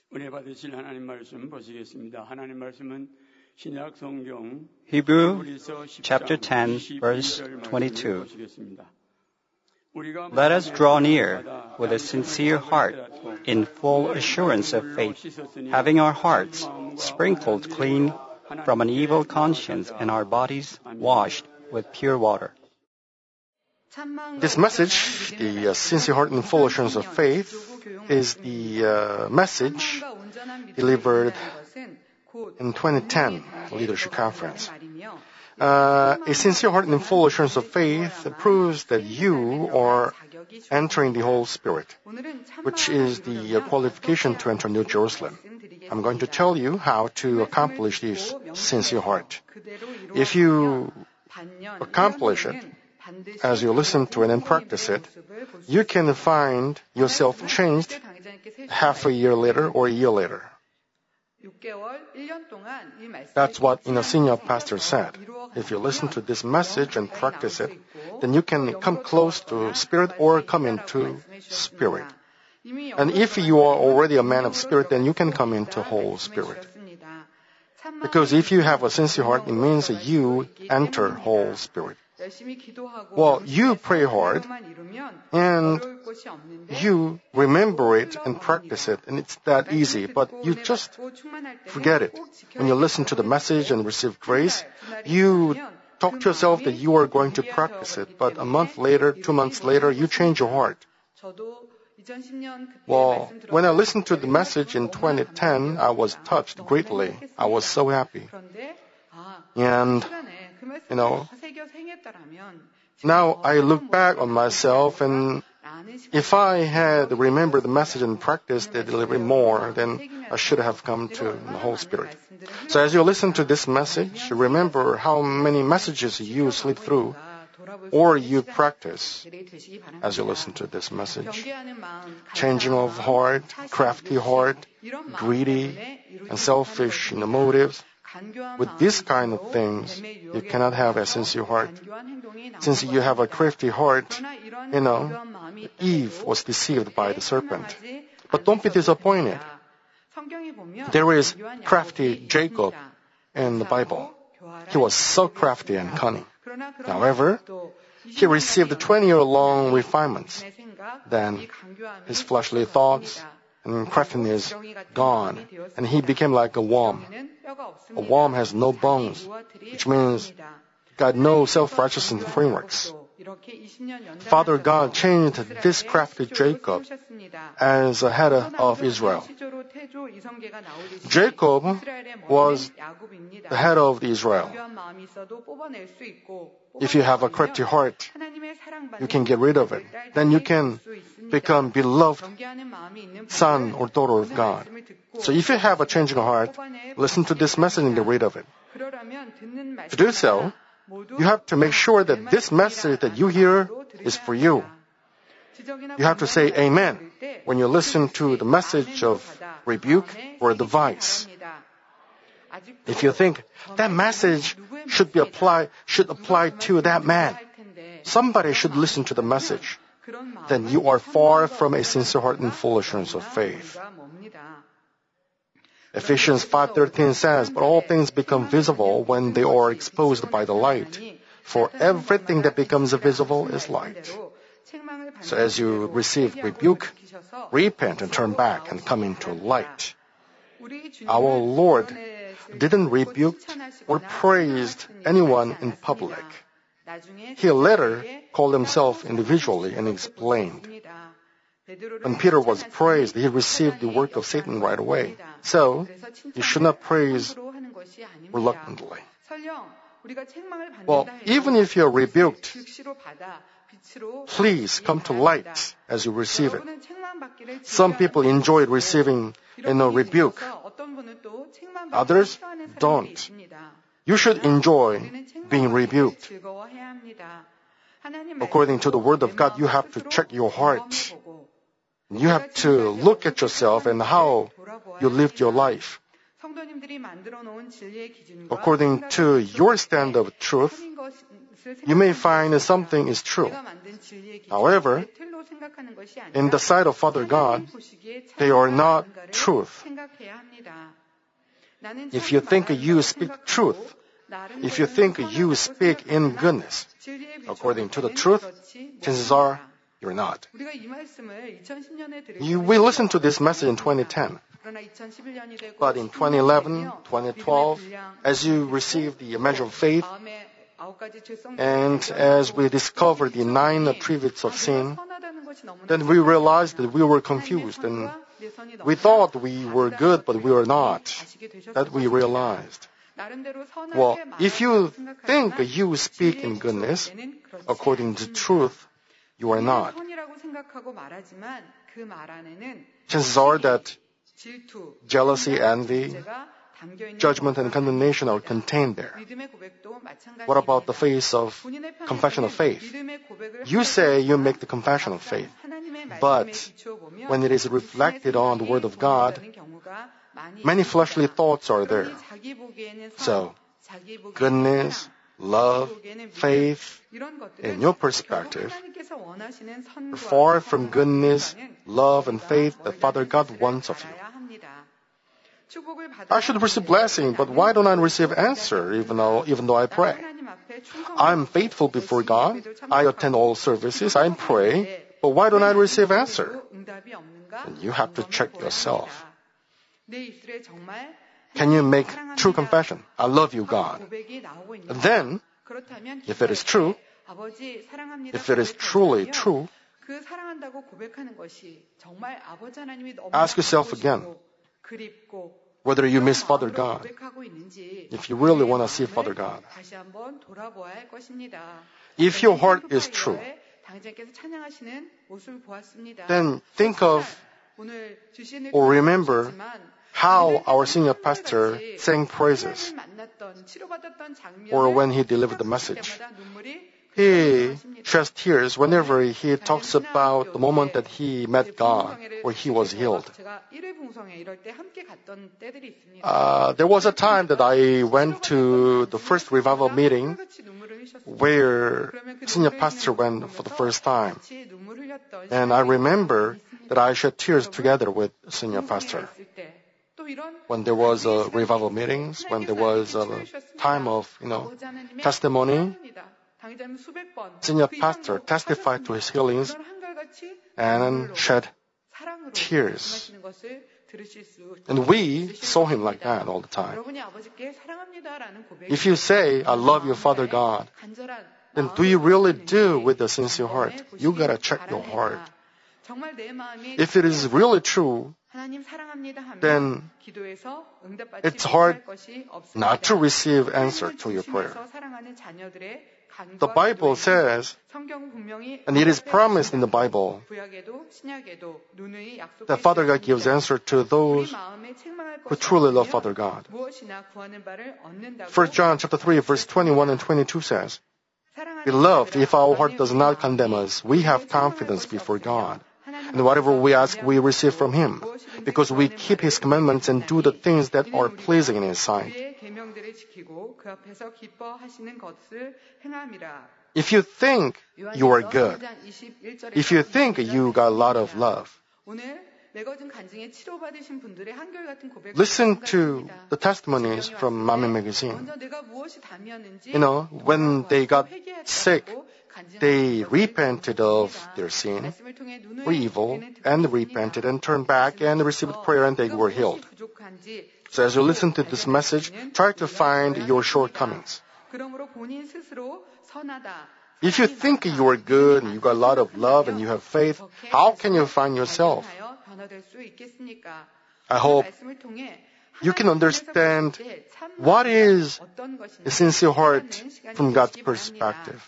은혜 받으실 하나님 말씀 보시겠습니다. 하나님 말씀은 신약 성경 Hebrew chapter 10, verse 22. Let us draw near with a sincere heart, in full assurance of faith, having our hearts sprinkled clean from an evil conscience and our bodies washed with pure water. This message, the sincere heart and full assurance of faith, is the message delivered in 2010 Leadership Conference. A sincere heart and full assurance of faith proves that you are entering the Holy Spirit, which is the qualification to enter New Jerusalem. I'm going to tell you how to accomplish this sincere heart. If you accomplish it, as you listen to it and practice it, you can find yourself changed half a year later or a year later. That's what a senior pastor said. If you listen to this message and practice it, then you can come close to Spirit or come into Spirit. And if you are already a man of Spirit, then you can come into Holy Spirit. Because if you have a sincere heart, it means that you enter Holy Spirit. Well, you pray hard, and you remember it and practice it, and it's that easy, but you just forget it. When you listen to the message and receive grace, you talk to yourself that you are going to practice it, but a month later, 2 months later, you change your heart. Well, when I listened to the message in 2010, I was touched greatly. I was so happy. And now I look back on myself, and if I had remembered the message and practiced it a little bit more, then I should have come to the Holy Spirit. So as you listen to this message, remember how many messages you slip through or you practice as you listen to this message. Changing of heart, crafty heart, greedy and selfish motives. With these kind of things, you cannot have a sincere heart. Since you have a crafty heart, Eve was deceived by the serpent. But don't be disappointed. There is crafty Jacob in the Bible. He was so crafty and cunning. However, he received 20-year-long refinements. Then his fleshly thoughts and craftiness gone, and he became like a worm. A worm has no bones, which means got no self-righteousness frameworks. Father God changed this crafty Jacob as a head of Israel. Jacob was the head of Israel. If you have a crafty heart, you can get rid of it. Then you can become beloved son or daughter of God. So if you have a changing heart, listen to this message and get rid of it. To do so, you have to make sure that this message that you hear is for you. You have to say amen when you listen to the message of rebuke or advice. If you think that message should apply to that man, somebody should listen to the message, then you are far from a sincere heart and full assurance of faith. Ephesians 5:13 says, "But all things become visible when they are exposed by the light. For everything that becomes visible is light." So as you receive rebuke, repent and turn back and come into light. Our Lord didn't rebuke or praised anyone in public. He later called himself individually and explained. When Peter was praised, he received the work of Satan right away. So, you should not praise reluctantly. Well, even if you're rebuked, please come to light as you receive it. Some people enjoy receiving rebuke. Others don't. You should enjoy being rebuked. According to the Word of God, you have to check your heart. You have to look at yourself and how you lived your life. according to your standard of truth, you may find something is true. However, in the sight of Father God, they are not truth. If you think you speak truth, if you think you speak in goodness, according to the truth, chances are you're not. We listened to this message in 2010. But in 2011, 2012, as you receive the measure of faith, and as we discovered the 9 attributes of sin, then we realized that we were confused and we thought we were good, but we were not. That we realized. Well, if you think you speak in goodness, according to truth, you are not. Chances are that jealousy, envy, judgment, and condemnation are contained there. What about the phase of confession of faith? You say you make the confession of faith, but when it is reflected on the Word of God, many fleshly thoughts are there. So, goodness, love, faith, in your perspective, are far from goodness, love, and faith that Father God wants of you. I should receive blessing, but why don't I receive answer even though I pray? I'm faithful before God. I attend all services. I pray, but why don't I receive answer? And you have to check yourself. Can you make true confession? I love you, God. And then, if it is true, if it is truly true, ask yourself again whether you miss Father God, if you really want to see Father God. If your heart is true, then think of or remember how our senior pastor sang praises, or when he delivered the message. He sheds tears whenever he talks about the moment that he met God or he was healed. There was a time that I went to the first revival meeting where senior pastor went for the first time. And I remember that I shed tears together with senior pastor. When there was revival meetings, when there was a time of, testimony, senior pastor testified to his healings and shed tears. And we saw him like that all the time. If you say, I love you, Father God, then do you really do with a sincere heart? You gotta check your heart. If it is really true, then it's hard not to receive answer to your prayer. The Bible says, and it is promised in the Bible, that Father God gives answer to those who truly love Father God. 1 John chapter 3, verse 21 and 22 says, Beloved, if our heart does not condemn us, we have confidence before God. And whatever we ask, we receive from Him, because we keep His commandments and do the things that are pleasing in His sight. If you think you are good, if you think you got a lot of love, listen to the testimonies from Mommy Magazine. When they got sick, they repented of their sin, or evil, and repented and turned back and received prayer and they were healed. So as you listen to this message, try to find your shortcomings. If you think you are good and you got a lot of love and you have faith, how can you find yourself? I hope you can understand what is a sincere heart from God's perspective.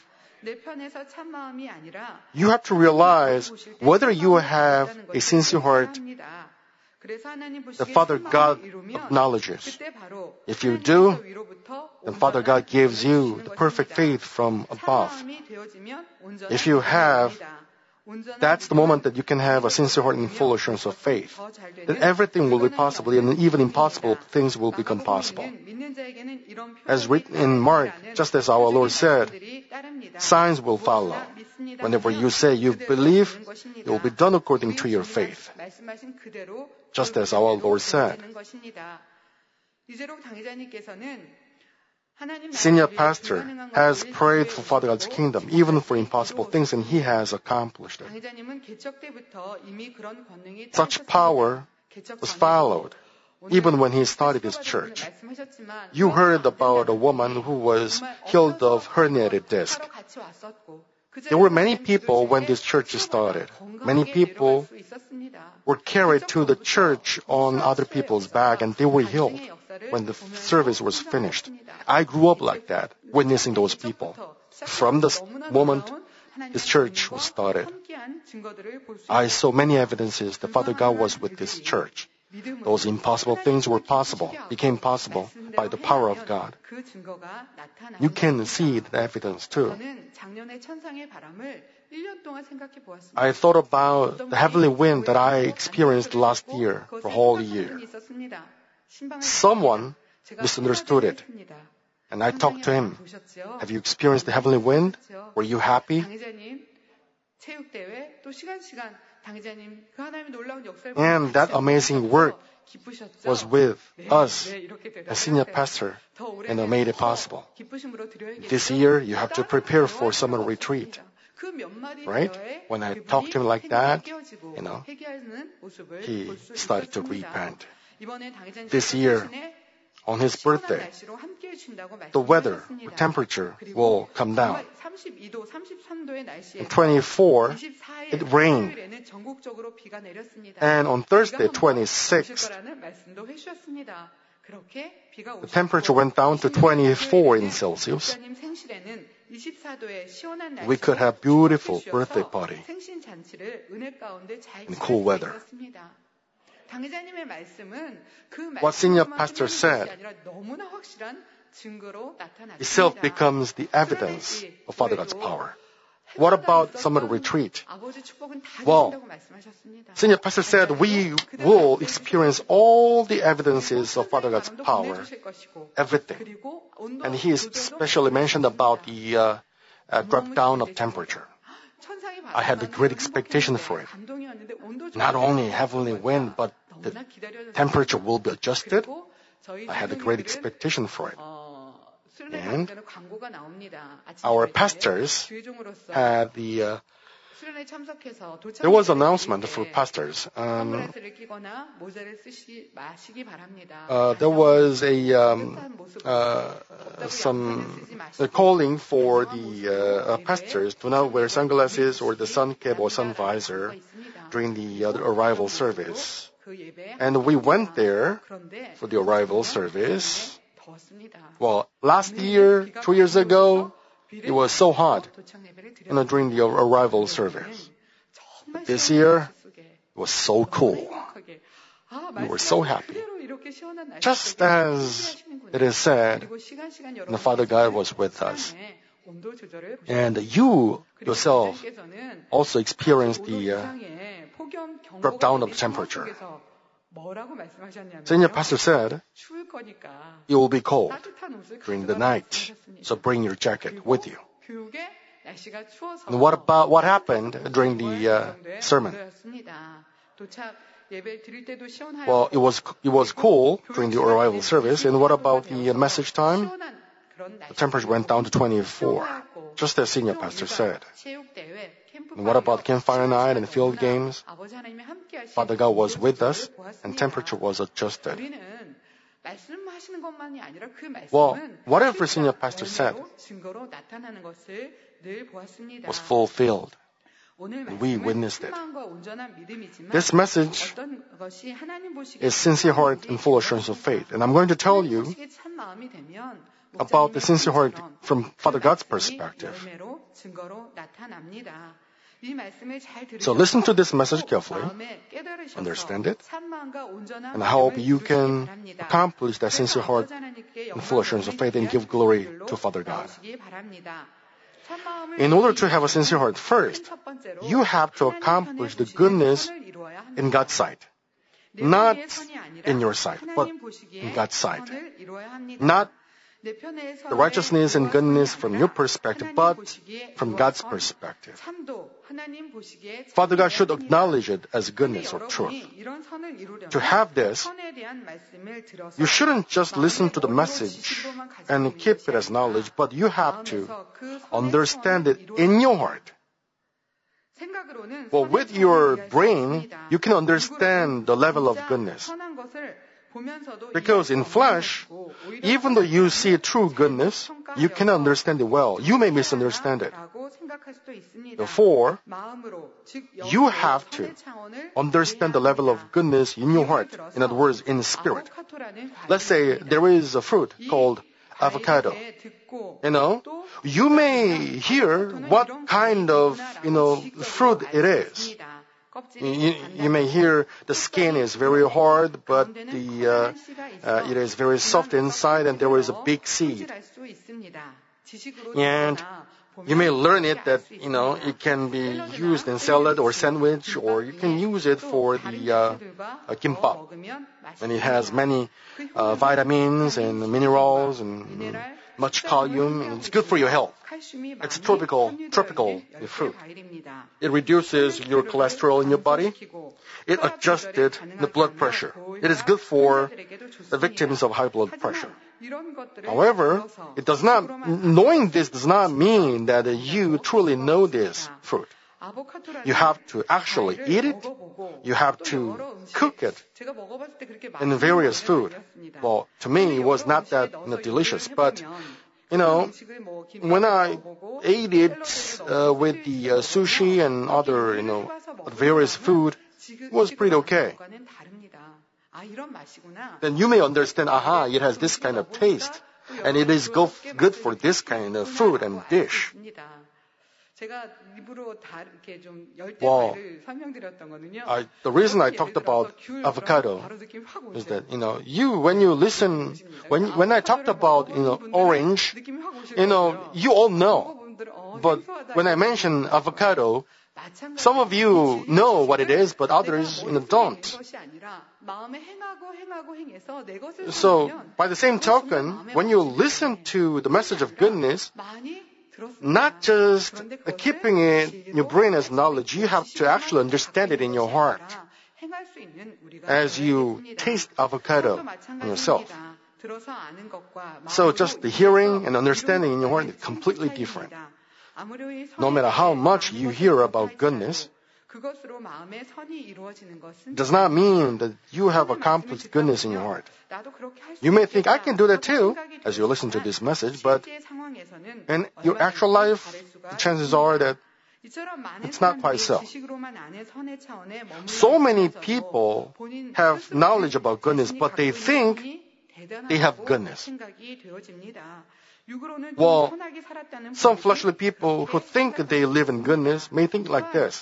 You have to realize whether you have a sincere heart that Father God acknowledges. If you do, then Father God gives you the perfect faith from above. If you have That's the moment that you can have a sincere heart and full assurance of faith. Then everything will be possible, and even impossible things will become possible. As written in Mark, just as our Lord said, signs will follow. Whenever you say you believe, it will be done according to your faith. Just as our Lord said. Senior pastor has prayed for Father God's kingdom, even for impossible things, and he has accomplished it. Such power was followed even when he started his church. You heard about a woman who was healed of herniated disc. There were many people when this church started. Many people were carried to the church on other people's back, and they were healed when the service was finished. I grew up like that, witnessing those people. From the moment this church was started, I saw many evidences that Father God was with this church. Those impossible things were possible, became possible by the power of God. You can see the evidence too. I thought about the heavenly wind that I experienced last year, for a whole year. Someone misunderstood it. And I talked to him. Have you experienced the heavenly wind? Were you happy? And that amazing work was with us as senior pastor and made it possible. This year, you have to prepare for summer retreat. Right? When I talked to him like that, he started to repent. This year, on his birthday, the weather, the temperature will come down. In 24, it rained. And on Thursday, 26th, the temperature went down to 24 in Celsius. We could have beautiful birthday party in cool weather. What senior pastor said itself becomes the evidence of Father God's power. What about summer retreat? Well, senior pastor said we will experience all the evidences of Father God's power, everything. And he especially mentioned about the drop down of temperature. I had a great expectation for it. Not only heavenly wind, but the temperature will be adjusted. I had a great expectation for it. And our pastors had there was an announcement for pastors. There was a calling for the pastors to not wear sunglasses or the sun cap or sun visor during the arrival service. And we went there for the arrival service. Well, last year, 2 years ago, it was so hot during the arrival service. But this year, it was so cool. We were so happy. Just as it is said, the Father God was with us. And you yourself also experienced the drop down of temperature. Senior pastor said, it will be cold during the night, so bring your jacket with you. And what happened during the sermon? Well, it was cool during the arrival service. And what about the message time? The temperature went down to 24, just as senior pastor said. And what about campfire night and field games? Father God was with us, and temperature was adjusted. Well, whatever senior pastor said was fulfilled. And we witnessed it. This message is sincere heart and full assurance of faith. And I'm going to tell you about the sincere heart from Father God's perspective. So listen to this message carefully, understand it, and I hope you can accomplish that sincere heart and full assurance of faith and give glory to Father God. in order to have a sincere heart, first, you have to accomplish the goodness in God's sight. Not in your sight, but in God's sight. Not the righteousness and goodness from your perspective, but from God's perspective. Father God should acknowledge it as goodness or truth. To have this, you shouldn't just listen to the message and keep it as knowledge, but you have to understand it in your heart. Well, with your brain, you can understand the level of goodness. Because in flesh, even though you see true goodness, you cannot understand it well. You may misunderstand it. Therefore, you have to understand the level of goodness in your heart. In other words, in spirit. Let's say there is a fruit called avocado. You may hear what kind of, fruit it is. You may hear the skin is very hard, but it is very soft inside, and there is a big seed. And you may learn it that, it can be used in salad or sandwich, or you can use it for the kimbap. And it has many vitamins and minerals and much calcium, and it's good for your health. It's a tropical fruit. It reduces your cholesterol in your body. It adjusted the blood pressure. It is good for the victims of high blood pressure. However, knowing this does not mean that you truly know this fruit. You have to actually eat it. You have to cook it in various food. Well, to me, it was not that delicious, but when I ate it with the sushi and other, various food, it was pretty okay. Then you may understand, it has this kind of taste, and it is good for this kind of food and dish. Well, the reason I talked about avocado is that, when I talked about, orange, you all know. But when I mention avocado, some of you know what it is, but others, don't. So, by the same token, when you listen to the message of goodness, not just keeping it in your brain as knowledge, you have to actually understand it in your heart as you taste avocado yourself. So just the hearing and understanding in your heart is completely different. No matter how much you hear about goodness, does not mean that you have accomplished goodness in your heart. You may think, I can do that too, as you listen to this message, but in your actual life, the chances are that it's not quite so. So many people have knowledge about goodness, but they think they have goodness. Well, some fleshly people who think they live in goodness may think like this.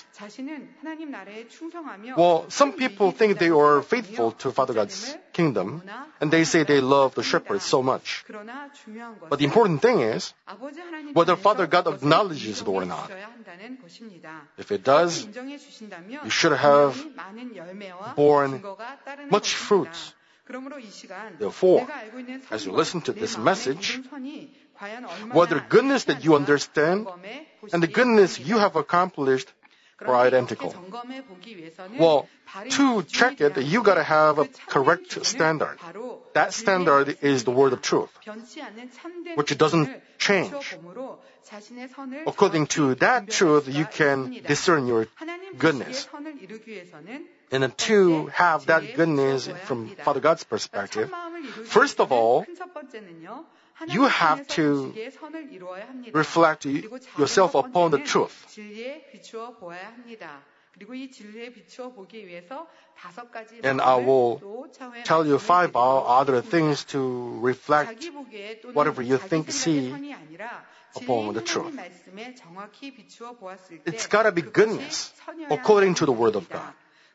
Well, some people think they are faithful to Father God's kingdom, and they say they love the shepherd so much. But the important thing is whether Father God acknowledges it or not. If it does, you should have borne much fruits. Therefore, as you listen to this message, whether goodness that you understand and the goodness you have accomplished are identical. Well, to check it, you gotta have a correct standard. That standard is the word of truth, which doesn't change. According to that truth, you can discern your goodness. And to have that goodness from Father God's perspective, first of all, you have to reflect yourself upon the truth. And I will tell you 5 other things to reflect whatever you think, see upon the truth. It's gotta be goodness according to the Word of God.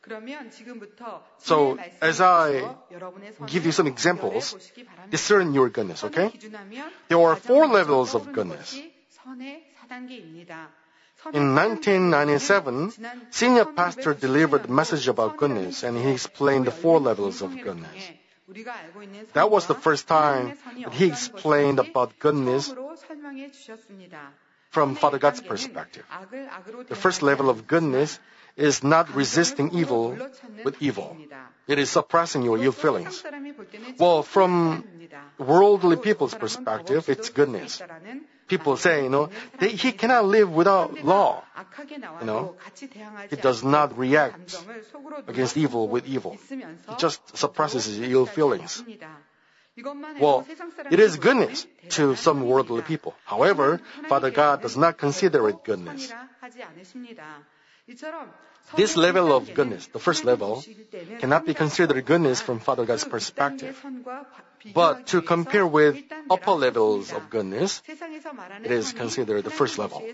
So, as I give you some examples, discern your goodness, okay? There are 4 levels of goodness. In 1997, senior pastor delivered a message about goodness, and he explained the 4 levels of goodness. That was the first time that he explained about goodness from Father God's perspective. The first level of goodness is not resisting evil with evil. It is suppressing your ill feelings. Well, from worldly people's perspective, it's goodness. People say, he cannot live without law. He does not react against evil with evil. He just suppresses his ill feelings. Well, it is goodness to some worldly people. However, Father God does not consider it goodness. This level of goodness, the first level, cannot be considered goodness from Father God's perspective. But to compare with upper levels of goodness, it is considered the first level.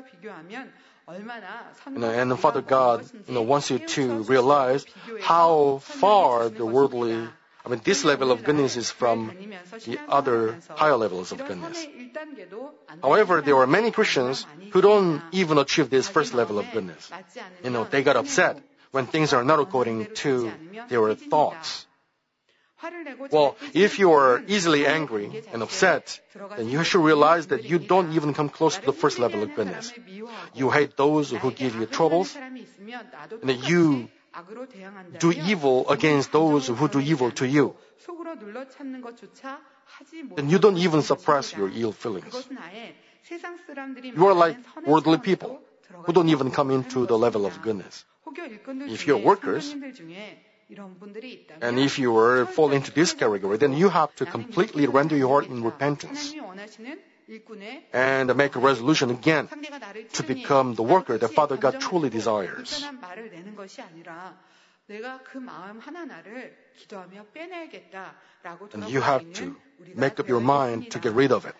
And Father God wants you to realize how far this level of goodness is from the other higher levels of goodness. However, there are many Christians who don't even achieve this first level of goodness. They got upset when things are not according to their thoughts. Well, if you are easily angry and upset, then you should realize that you don't even come close to the first level of goodness. You hate those who give you troubles, and you do evil against those who do evil to you. Then you don't even suppress your ill feelings. You are like worldly people who don't even come into the level of goodness. If you're workers, and if you fall into this category, then you have to completely render your heart in repentance and make a resolution again to become the worker that Father God truly desires. And you have to make up your mind to get rid of it.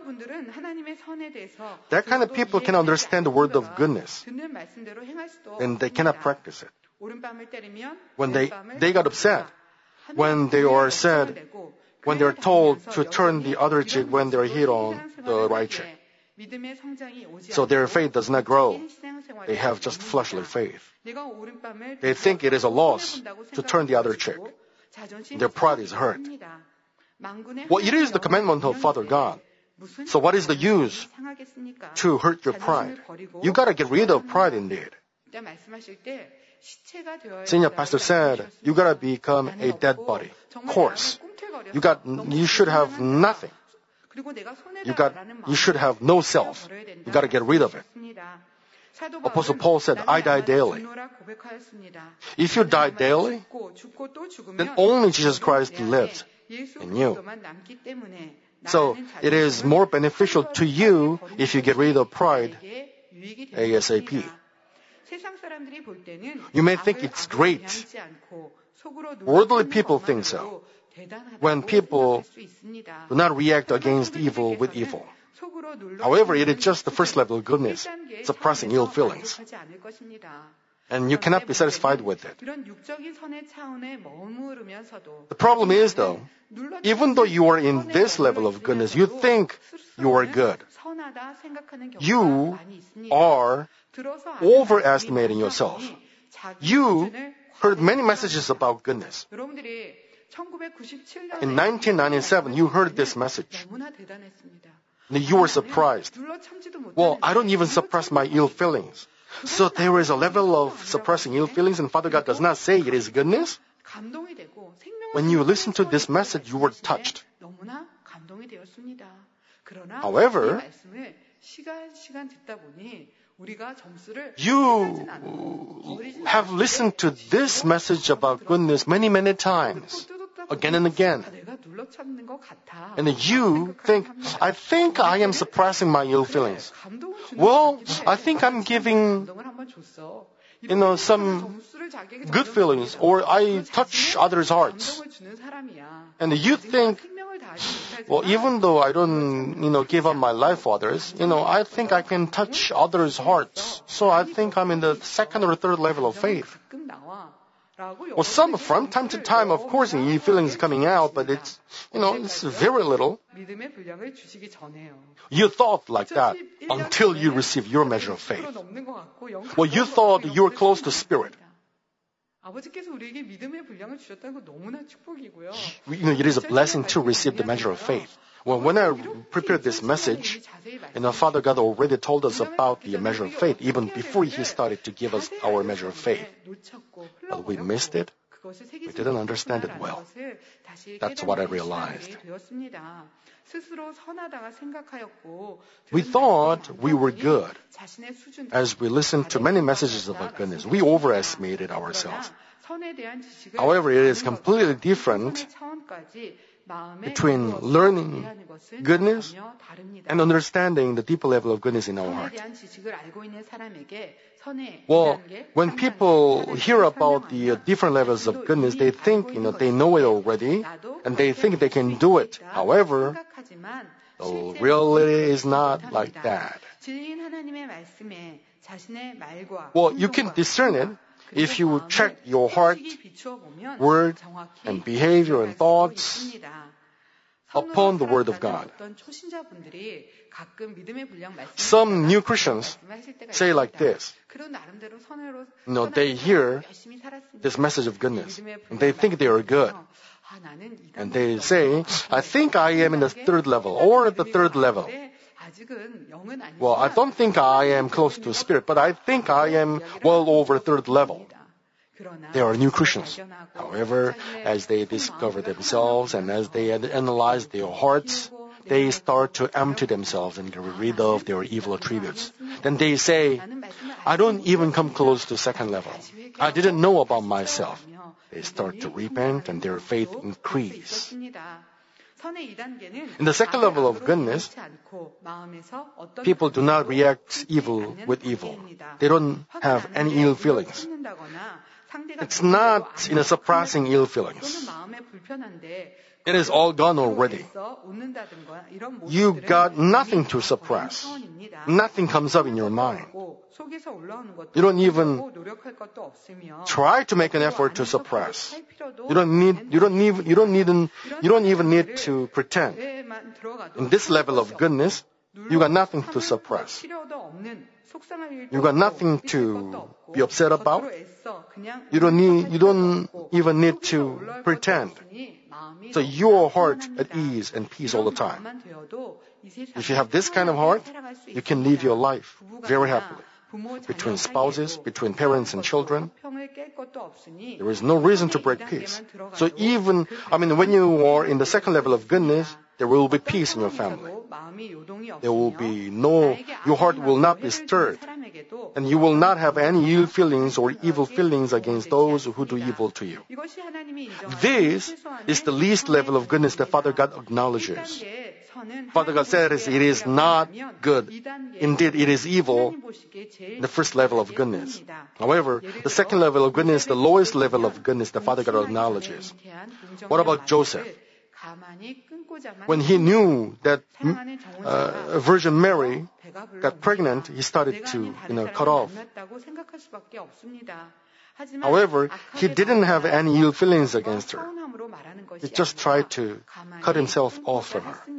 That kind of people can understand the word of goodness, and they cannot practice it. When they got upset, when they are sad, when they're told to turn the other cheek when they're hit on the right cheek. So their faith does not grow. They have just fleshly faith. They think it is a loss to turn the other cheek. Their pride is hurt. Well, it is the commandment of Father God. So what is the use to hurt your pride? You gotta get rid of pride indeed. Senior pastor said, you gotta become a dead body, coarse. You should have nothing. You should have no self. You gotta get rid of it. Apostle Paul said, I die daily. If you die daily, then only Jesus Christ lives in you. So it is more beneficial to you if you get rid of pride ASAP. You may think it's great. Worldly people think so. When people do not react against evil with evil. However, it is just the first level of goodness, suppressing ill feelings. And you cannot be satisfied with it. The problem is, though, even though you are in this level of goodness, you think you are good. You are overestimating yourself. You heard many messages about goodness. In 1997, you heard this message. And you were surprised. Well, I don't even suppress my ill feelings. So there is a level of suppressing ill feelings, and Father God does not say it is goodness. When you listen to this message, you were touched. However, you have listened to this message about goodness many, many times, again and again. And you think, I think I am suppressing my ill feelings. Well, I think I'm giving, some good feelings, or I touch others' hearts. And you think, well, even though I don't, give up my life for others, I think I can touch others' hearts. So I think I'm in the second or third level of faith. Well, from time to time, of course, evil feelings coming out, but it's very little. You thought like that until you receive your measure of faith. Well, you thought you were close to Spirit. It is a blessing to receive the measure of faith. Well, when I prepared this message, Father God already told us about the measure of faith, even before He started to give us our measure of faith. But we missed it. We didn't understand it well. That's what I realized. We thought we were good. As we listened to many messages about goodness, we overestimated ourselves. However, it is completely different between learning goodness and understanding the deeper level of goodness in our heart. Well, when people hear about the different levels of goodness, they think, they know it already, and they think they can do it. However, the reality is not like that. Well, you can discern it if you check your heart, word, and behavior and thoughts upon the Word of God. Some new Christians say like this. They hear this message of goodness, and they think they are good. And they say, I think I am in the third level, or the third level. Well, I don't think I am close to Spirit, but I think I am well over third level. They are new Christians. However, as they discover themselves and as they analyze their hearts, they start to empty themselves and get rid of their evil attributes. Then they say, I don't even come close to second level. I didn't know about myself. They start to repent and their faith increase. In the second level of goodness, people do not react evil with evil. They don't have any ill feelings. It's not suppressing ill feelings. It is all gone already. You got nothing to suppress. Nothing comes up in your mind. You don't even try to make an effort to suppress. You don't even need to pretend. In this level of goodness, you got nothing to suppress. You got nothing to be upset about. You don't even need to pretend. So your heart at ease and peace all the time. If you have this kind of heart, you can live your life very happily. Between spouses, between parents and children, there is no reason to break peace. So when you are in the second level of goodness, there will be peace in your family. Your heart will not be stirred. And you will not have any ill feelings or evil feelings against those who do evil to you. This is the least level of goodness that Father God acknowledges. Father God says it is not good. Indeed, it is evil, the first level of goodness. However, the second level of goodness, the lowest level of goodness that Father God acknowledges. What about Joseph? When he knew that Virgin Mary got pregnant, he started to cut off. However, he didn't have any ill feelings against her. He just tried to cut himself off from her.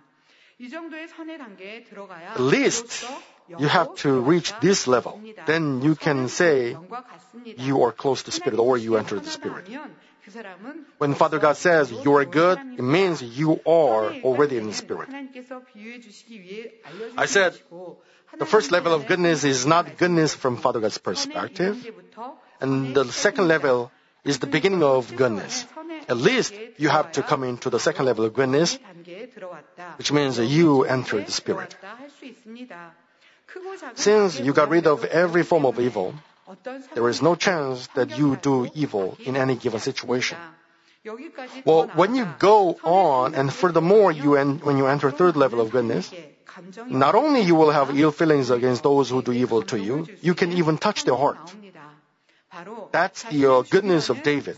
At least you have to reach this level. Then you can say you are close to Spirit or you enter the Spirit. When Father God says you are good, it means you are already in the Spirit. I said the first level of goodness is not goodness from Father God's perspective. And the second level is the beginning of goodness. At least you have to come into the second level of goodness, which means you enter the Spirit. Since you got rid of every form of evil, there is no chance that you do evil in any given situation. Well, when you go on, and furthermore, when you enter third level of goodness, not only you will have ill feelings against those who do evil to you, you can even touch their heart. That's the goodness of David,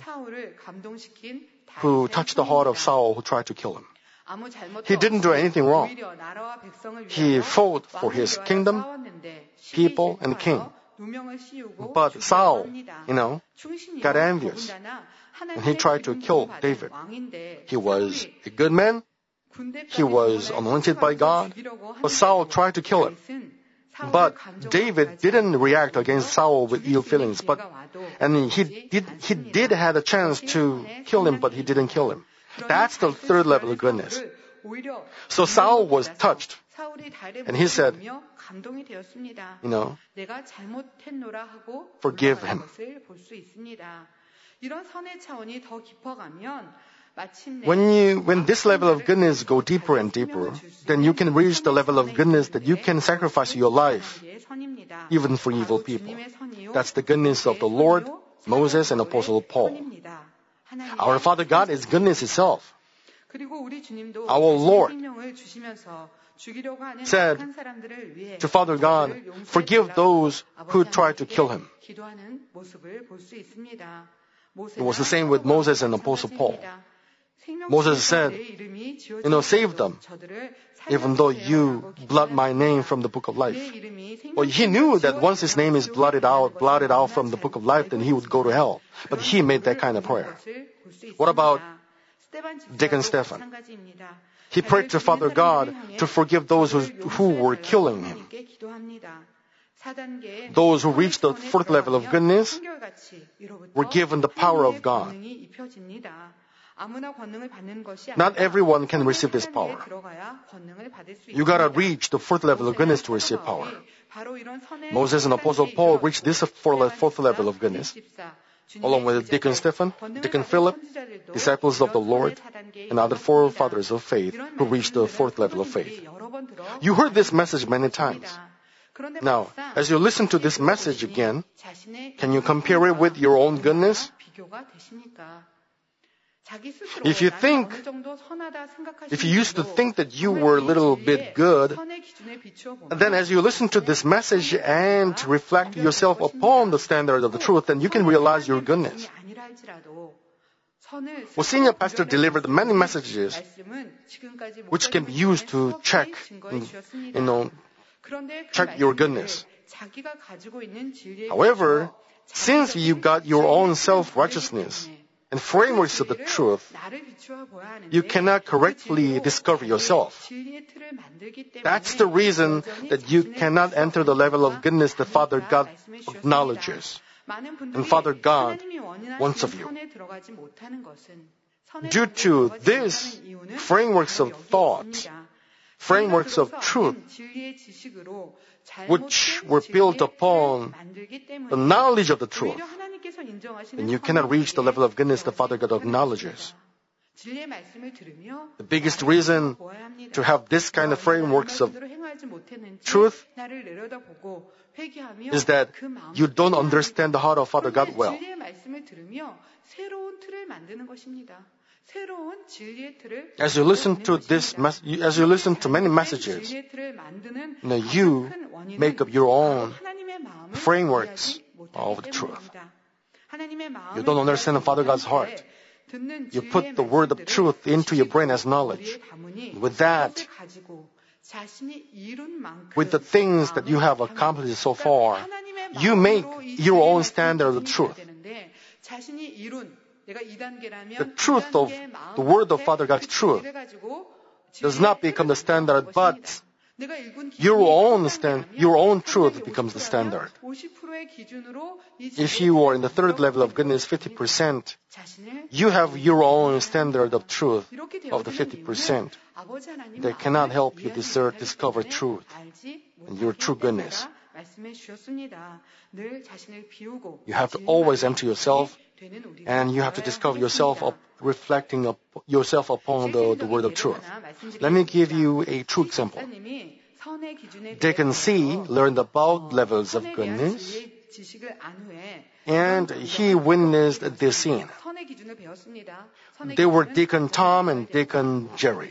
who touched the heart of Saul, who tried to kill him. He didn't do anything wrong. He fought for his kingdom, people, and king. But Saul, got envious. And he tried to kill David. He was a good man. He was anointed by God. But Saul tried to kill him. But David didn't react against Saul with ill feelings. And he did have a chance to kill him, but he didn't kill him. That's the third level of goodness. So Saul was touched. And he said, forgive him. When this level of goodness go deeper and deeper, then you can reach the level of goodness that you can sacrifice your life, even for evil people. That's the goodness of the Lord, Moses, and Apostle Paul. Our Father God is goodness itself. Our Lord said to Father God, forgive those who tried to kill him. It was the same with Moses and Apostle Paul. Moses said, save them, even though you blot my name from the book of life. Well, he knew that once his name is blotted out from the book of life, then he would go to hell. But he made that kind of prayer. What about Deacon Stephen? He prayed to Father God to forgive those who were killing him. Those who reached the fourth level of goodness were given the power of God. Not everyone can receive this power. You gotta reach the fourth level of goodness to receive power. Moses and Apostle Paul reached this fourth level of goodness, along with Deacon Stephen, Deacon Philip, disciples of the Lord, and other forefathers of faith who reached the fourth level of faith. You heard this message many times. Now, as you listen to this message again, can you compare it with your own goodness? If you used to think that you were a little bit good, then as you listen to this message and reflect yourself upon the standard of the truth, then you can realize your goodness. Well, Senior Pastor delivered many messages which can be used to check your goodness. However, since you got your own self-righteousness and frameworks of the truth, you cannot correctly discover yourself. That's the reason that you cannot enter the level of goodness that Father God acknowledges and Father God wants of you. Due to this frameworks of thought, frameworks of truth, which were built upon the knowledge of the truth, and you cannot reach the level of goodness that Father God acknowledges. The biggest reason to have this kind of frameworks of truth is that you don't understand the heart of Father God well. As you listen to many messages, you make up your own frameworks of the truth. You don't understand Father God's heart. You put the word of truth into your brain as knowledge. With that, with the things that you have accomplished so far, you make your own standard of the truth. The truth of the word of Father God's truth does not become the standard, but your own truth becomes the standard. If you are in the third level of goodness, 50%, you have your own standard of truth of the 50%. They cannot help you discover truth and your true goodness. You have to always empty yourself, and you have to discover yourself reflecting yourself upon the word of truth. Let me give you a true example. Deacon C learned about levels of goodness, and he witnessed this scene. They were Deacon Tom and Deacon Jerry.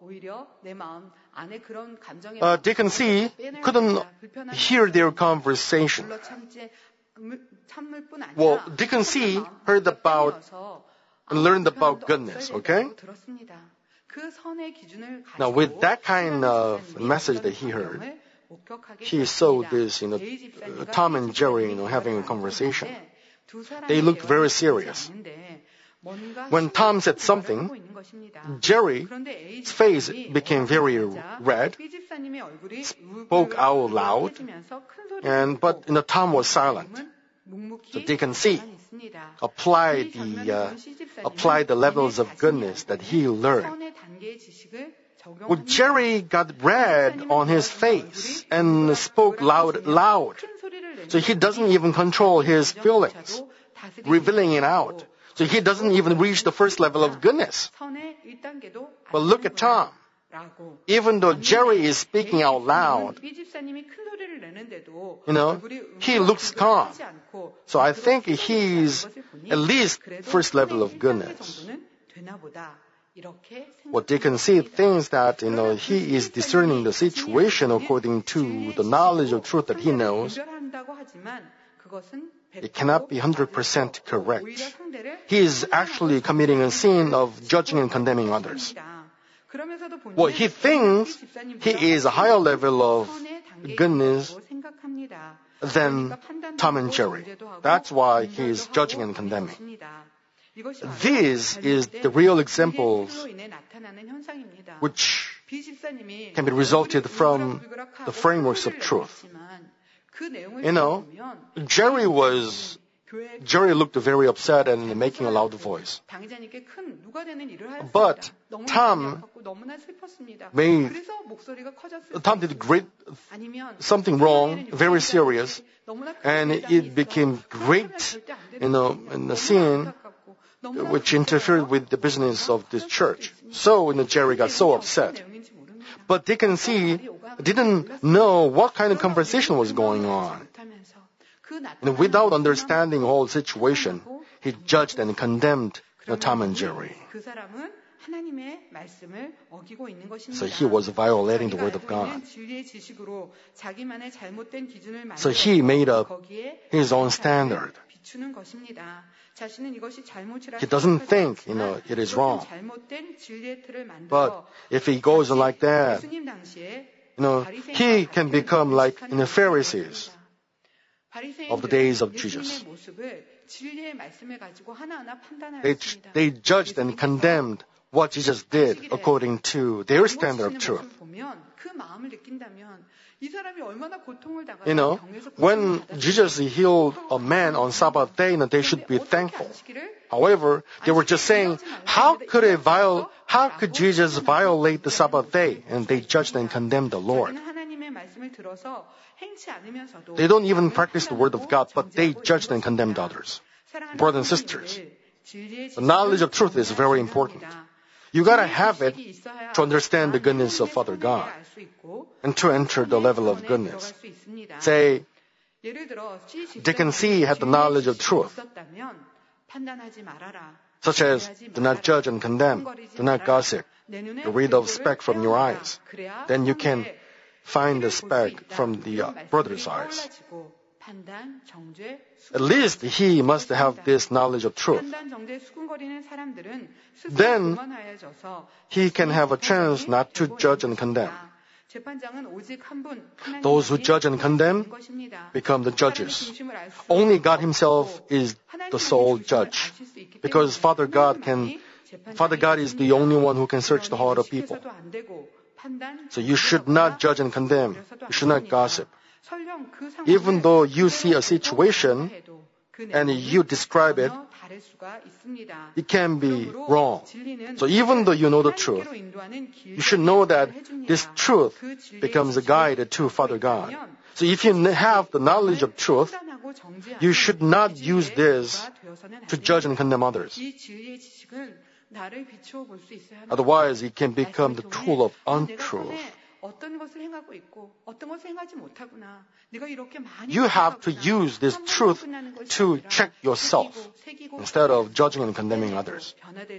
Deacon C couldn't hear their conversation. Well, Deacon C heard about and learned about goodness, okay? Now, with that kind of message that he heard, he saw this, Tom and Jerry, having a conversation. They looked very serious. When Tom said something, Jerry's face became very red, spoke out loud, but Tom was silent. So Deacon C applied the levels of goodness that he learned. Well, Jerry got red on his face and spoke loud. So he doesn't even control his feelings, revealing it out. So he doesn't even reach the first level of goodness. But look at Tom. Even though Jerry is speaking out loud, he looks calm. So I think he's at least first level of goodness. What Deacon C thinks that, he is discerning the situation according to the knowledge of truth that he knows. It cannot be 100% correct. He is actually committing a sin of judging and condemning others. Well, he thinks he is a higher level of goodness than Tom and Jerry. That's why he is judging and condemning. These is the real examples which can be resulted from the frameworks of truth. Jerry looked very upset and making a loud voice. But Tom did something wrong, very serious, and it became great, in the scene which interfered with the business of this church. So, Jerry got so upset. But Deacon C didn't know what kind of conversation was going on. And without understanding the whole situation, he judged and condemned Tom and Jerry. So he was violating the Word of God. So he made up his own standard. He doesn't think, it is wrong. But if he goes on like that, he can become like the Pharisees of the days of Jesus. They judged and condemned what Jesus did according to their standard of truth. When Jesus healed a man on Sabbath day, they should be thankful. However, they were just saying, how could Jesus violate the Sabbath day? And they judged and condemned the Lord. They don't even practice the Word of God, but they judged and condemned others. Brothers and sisters, the knowledge of truth is very important. You gotta have it to understand the goodness of Father God and to enter the level of goodness. Say, Deacon C had the knowledge of truth, such as do not judge and condemn, do not gossip, rid of speck from your eyes. Then you can find the speck from the brother's eyes. At least he must have this knowledge of truth. Then he can have a chance not to judge and condemn. Those who judge and condemn become the judges. Only God himself is the sole judge, because Father God is the only one who can search the heart of people. So you should not judge and condemn. You should not gossip. Even though you see a situation and you describe it, it can be wrong. So even though you know the truth, you should know that this truth becomes a guide to Father God. So if you have the knowledge of truth, you should not use this to judge and condemn others. Otherwise, it can become the tool of untruth. You have to use this truth to check yourself instead of judging and condemning others.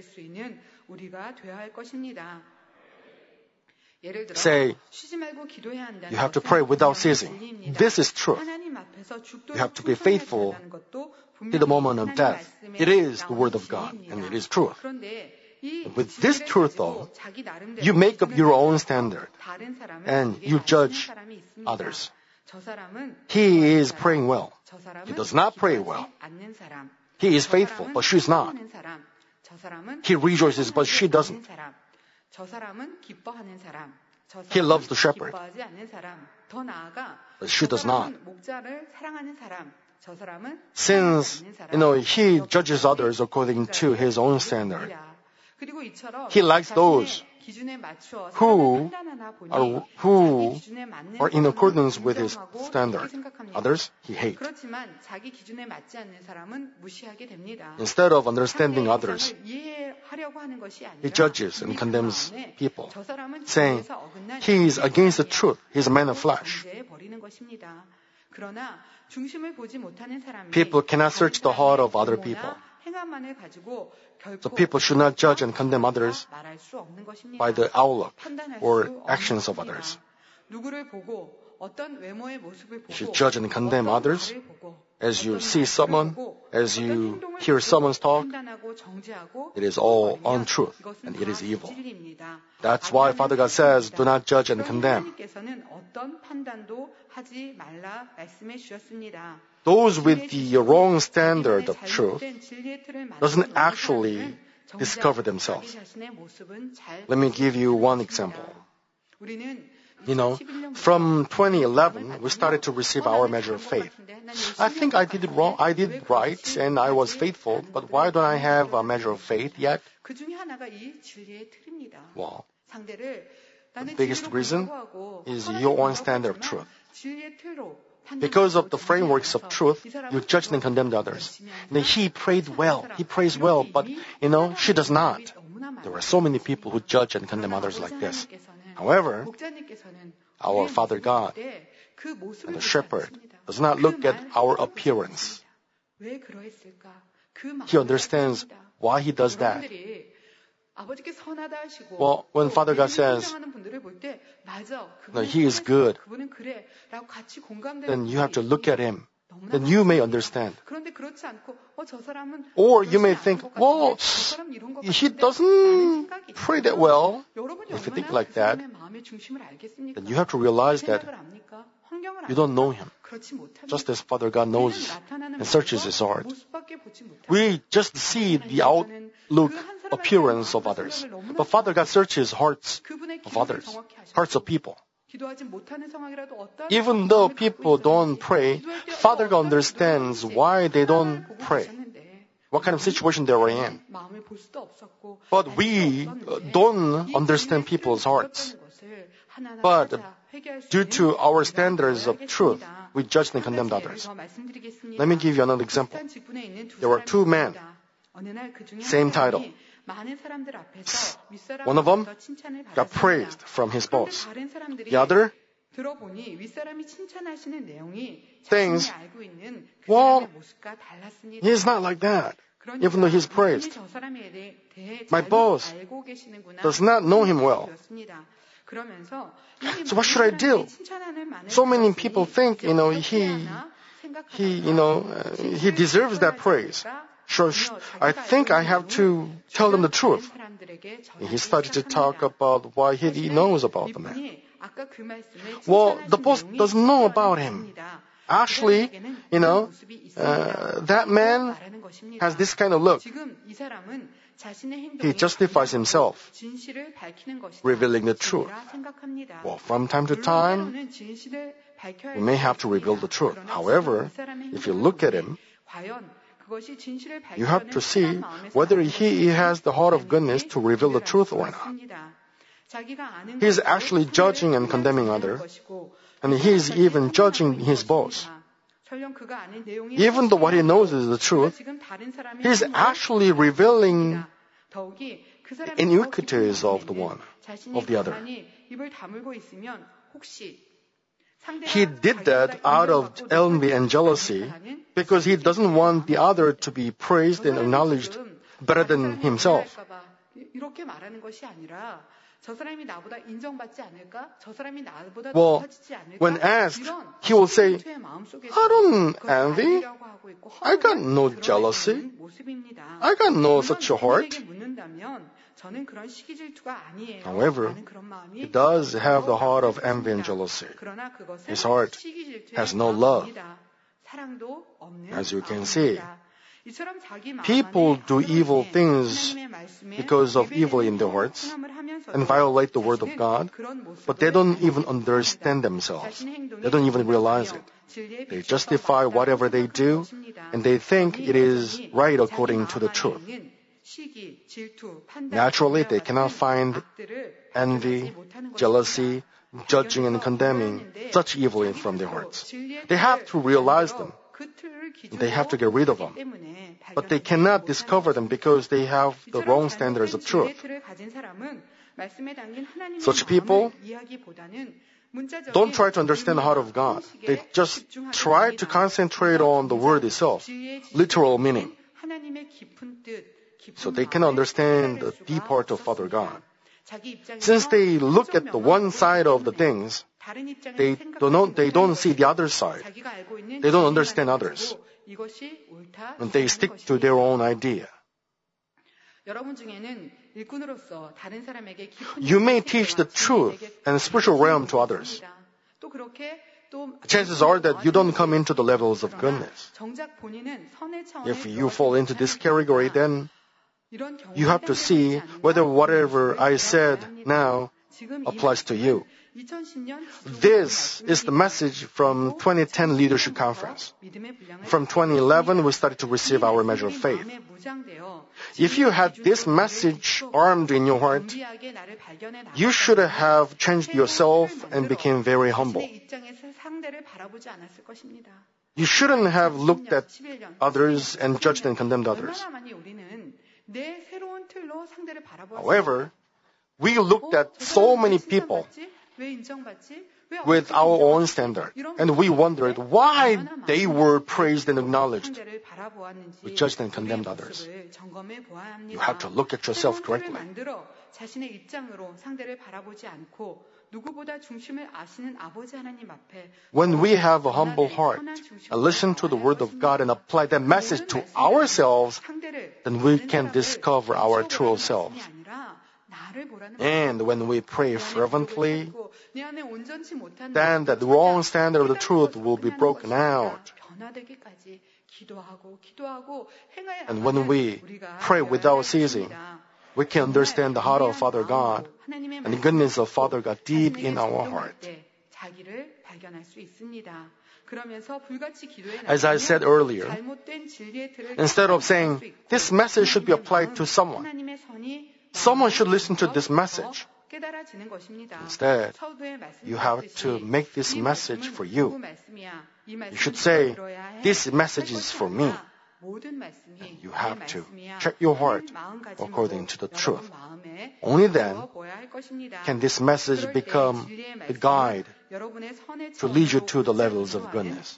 Say, you have to pray without ceasing. This is truth. You have to be faithful to the moment of death. It is the Word of God, and it is truth. With this truth, though, you make up your own standard and you judge others. He is praying well. He does not pray well. He is faithful, but she's not. He rejoices, but she doesn't. He loves the shepherd, but she does not. Since, he judges others according to his own standard, he likes those who are in accordance with his standard. Others, he hates. Instead of understanding others, he judges and condemns people, saying, he is against the truth. He is a man of flesh. People cannot search the heart of other people. So people should not judge and condemn others by the outlook or actions of others. You should judge and condemn others as you see someone, as you hear someone's talk. It is all untruth and it is evil. That's why Father God says, do not judge and condemn. Those with the wrong standard of truth doesn't actually discover themselves. Let me give you one example. From 2011, we started to receive our measure of faith. I think I did it wrong. I did right and I was faithful, but why don't I have a measure of faith yet? Well, the biggest reason is your own standard of truth. Because of the frameworks of truth, you judge and condemn others. He prayed well. He prays well, but, she does not. There are so many people who judge and condemn others like this. However, our Father God and the Shepherd does not look at our appearance. He understands why He does that. Well, when Father God says, He is good, then you have to look at Him. Then you may understand. Or you may think, well, he doesn't pray that well. If you think like that, then you have to realize that you don't know Him. Just as Father God knows and searches His heart. We just see the outlook, appearance of others. But Father God searches hearts of others, hearts of people. Even though people don't pray, Father God understands why they don't pray, what kind of situation they are in. But we don't understand people's hearts. But due to our standards of truth, we judge and condemn others. Let me give you another example. There were two men, same title. One of them got praised from his boss. The other thinks, well, he's not like that, even though he's praised. My boss does not know him well. So what should I do? So many people think, he deserves that praise. Sure, I think I have to tell them the truth. He started to talk about why he knows about the man. Well, the boss doesn't know about him. Actually, that man has this kind of look. He justifies himself, revealing the truth. Well, from time to time, we may have to reveal the truth. However, if you look at him, you have to see whether he has the heart of goodness to reveal the truth or not. He is actually judging and condemning others, and he is even judging his boss. Even though what he knows is the truth, he is actually revealing iniquities of the other. He did that out of envy and jealousy because he doesn't want the other to be praised and acknowledged better than himself. Well, when asked, he will say, I don't envy. I got no jealousy. I got no such a heart. However, he does have the heart of envy and jealousy. His heart has no love. As you can see, people do evil things because of evil in their hearts and violate the word of God, but they don't even understand themselves. They don't even realize it. They justify whatever they do, and they think it is right according to the truth. Naturally, they cannot find envy, jealousy, judging and condemning such evil from their hearts. They have to realize them. They have to get rid of them. But they cannot discover them because they have the wrong standards of truth. Such people don't try to understand the heart of God. They just try to concentrate on the word itself, literal meaning. So they cannot understand the deep heart of Father God. Since they look at the one side of the things, they don't see the other side. They don't understand others. And they stick to their own idea. You may teach the truth and spiritual realm to others. Chances are that you don't come into the levels of goodness. If you fall into this category, then you have to see whether whatever I said now applies to you. This is the message from 2010 Leadership Conference. From 2011, we started to receive our measure of faith. If you had this message armed in your heart, you should have changed yourself and became very humble. You shouldn't have looked at others and judged and condemned others. However, we looked at so many people with our own standard, and we wondered why they were praised and acknowledged. We judged and condemned others. You have to look at yourself correctly. When we have a humble heart and listen to the word of God and apply that message to ourselves, then we can discover our true selves. And when we pray fervently, then that wrong standard of the truth will be broken out. And when we pray without ceasing, we can understand the heart of Father God and the goodness of Father God deep in our heart. As I said earlier, instead of saying, this message should be applied to someone, someone should listen to this message. Instead, you have to make this message for you. You should say, this message is for me. And you have to check your heart according to the truth. Only then can this message become the guide to lead you to the levels of goodness.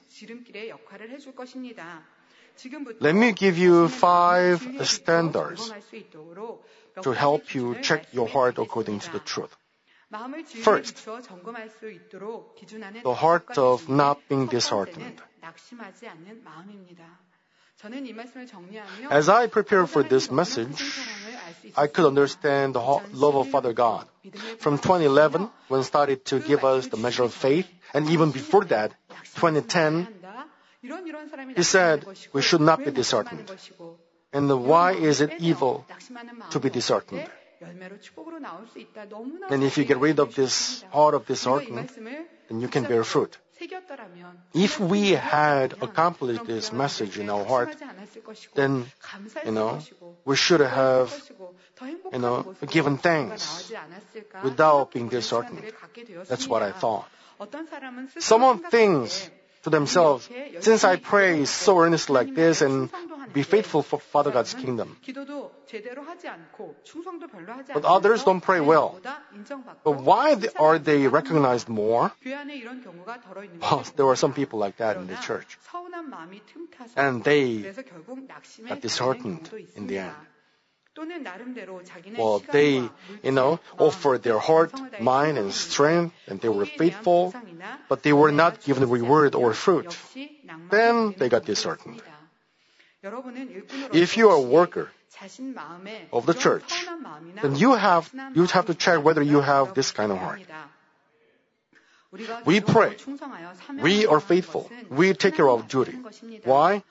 Let me give you 5 standards to help you check your heart according to the truth. First, the heart of not being disheartened. As I prepare for this message, I could understand the love of Father God. From 2011, when he started to give us the measure of faith, and even before that, 2010, he said we should not be disheartened. And why is it evil to be disheartened? And if you get rid of this heart of disheartened, then you can bear fruit. If we had accomplished this message in our heart, then, we should have, given thanks without being disheartened. That's what I thought. Someone thinks to themselves, since I pray so earnestly like this and be faithful for Father God's kingdom. But others don't pray well. But why are they recognized more? Well, there are some people like that in the church. And they got disheartened in the end. Well, they, offered their heart, mind, and strength, and they were faithful, but they were not given reward or fruit. Then they got disheartened. If you are a worker of the church, then you have to check whether you have this kind of heart. We pray. We are faithful. We take care of duty. Why?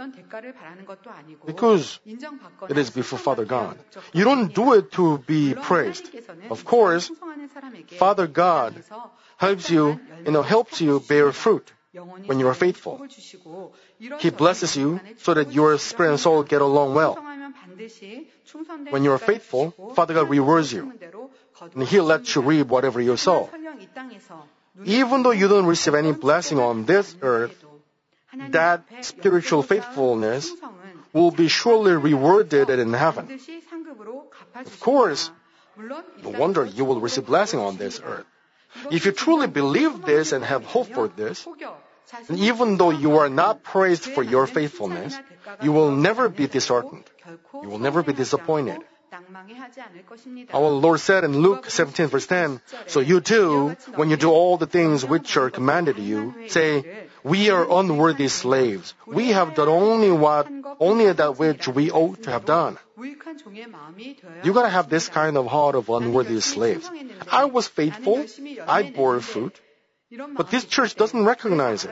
Because it is before Father God. You don't do it to be praised. Of course, Father God helps you bear fruit when you are faithful. He blesses you so that your spirit and soul get along well. When you are faithful, Father God rewards you, and He'll let you reap whatever you sow. Even though you don't receive any blessing on this earth, that spiritual faithfulness will be surely rewarded in heaven. Of course, no wonder you will receive blessing on this earth. If you truly believe this and have hope for this, and even though you are not praised for your faithfulness, you will never be disheartened. You will never be disappointed. Our Lord said in Luke 17 verse 10, so you too, when you do all the things which are commanded you, say, we are unworthy slaves. We have done only that which we ought to have done. You gotta have this kind of heart of unworthy slaves. I was faithful. I bore fruit. But this church doesn't recognize it.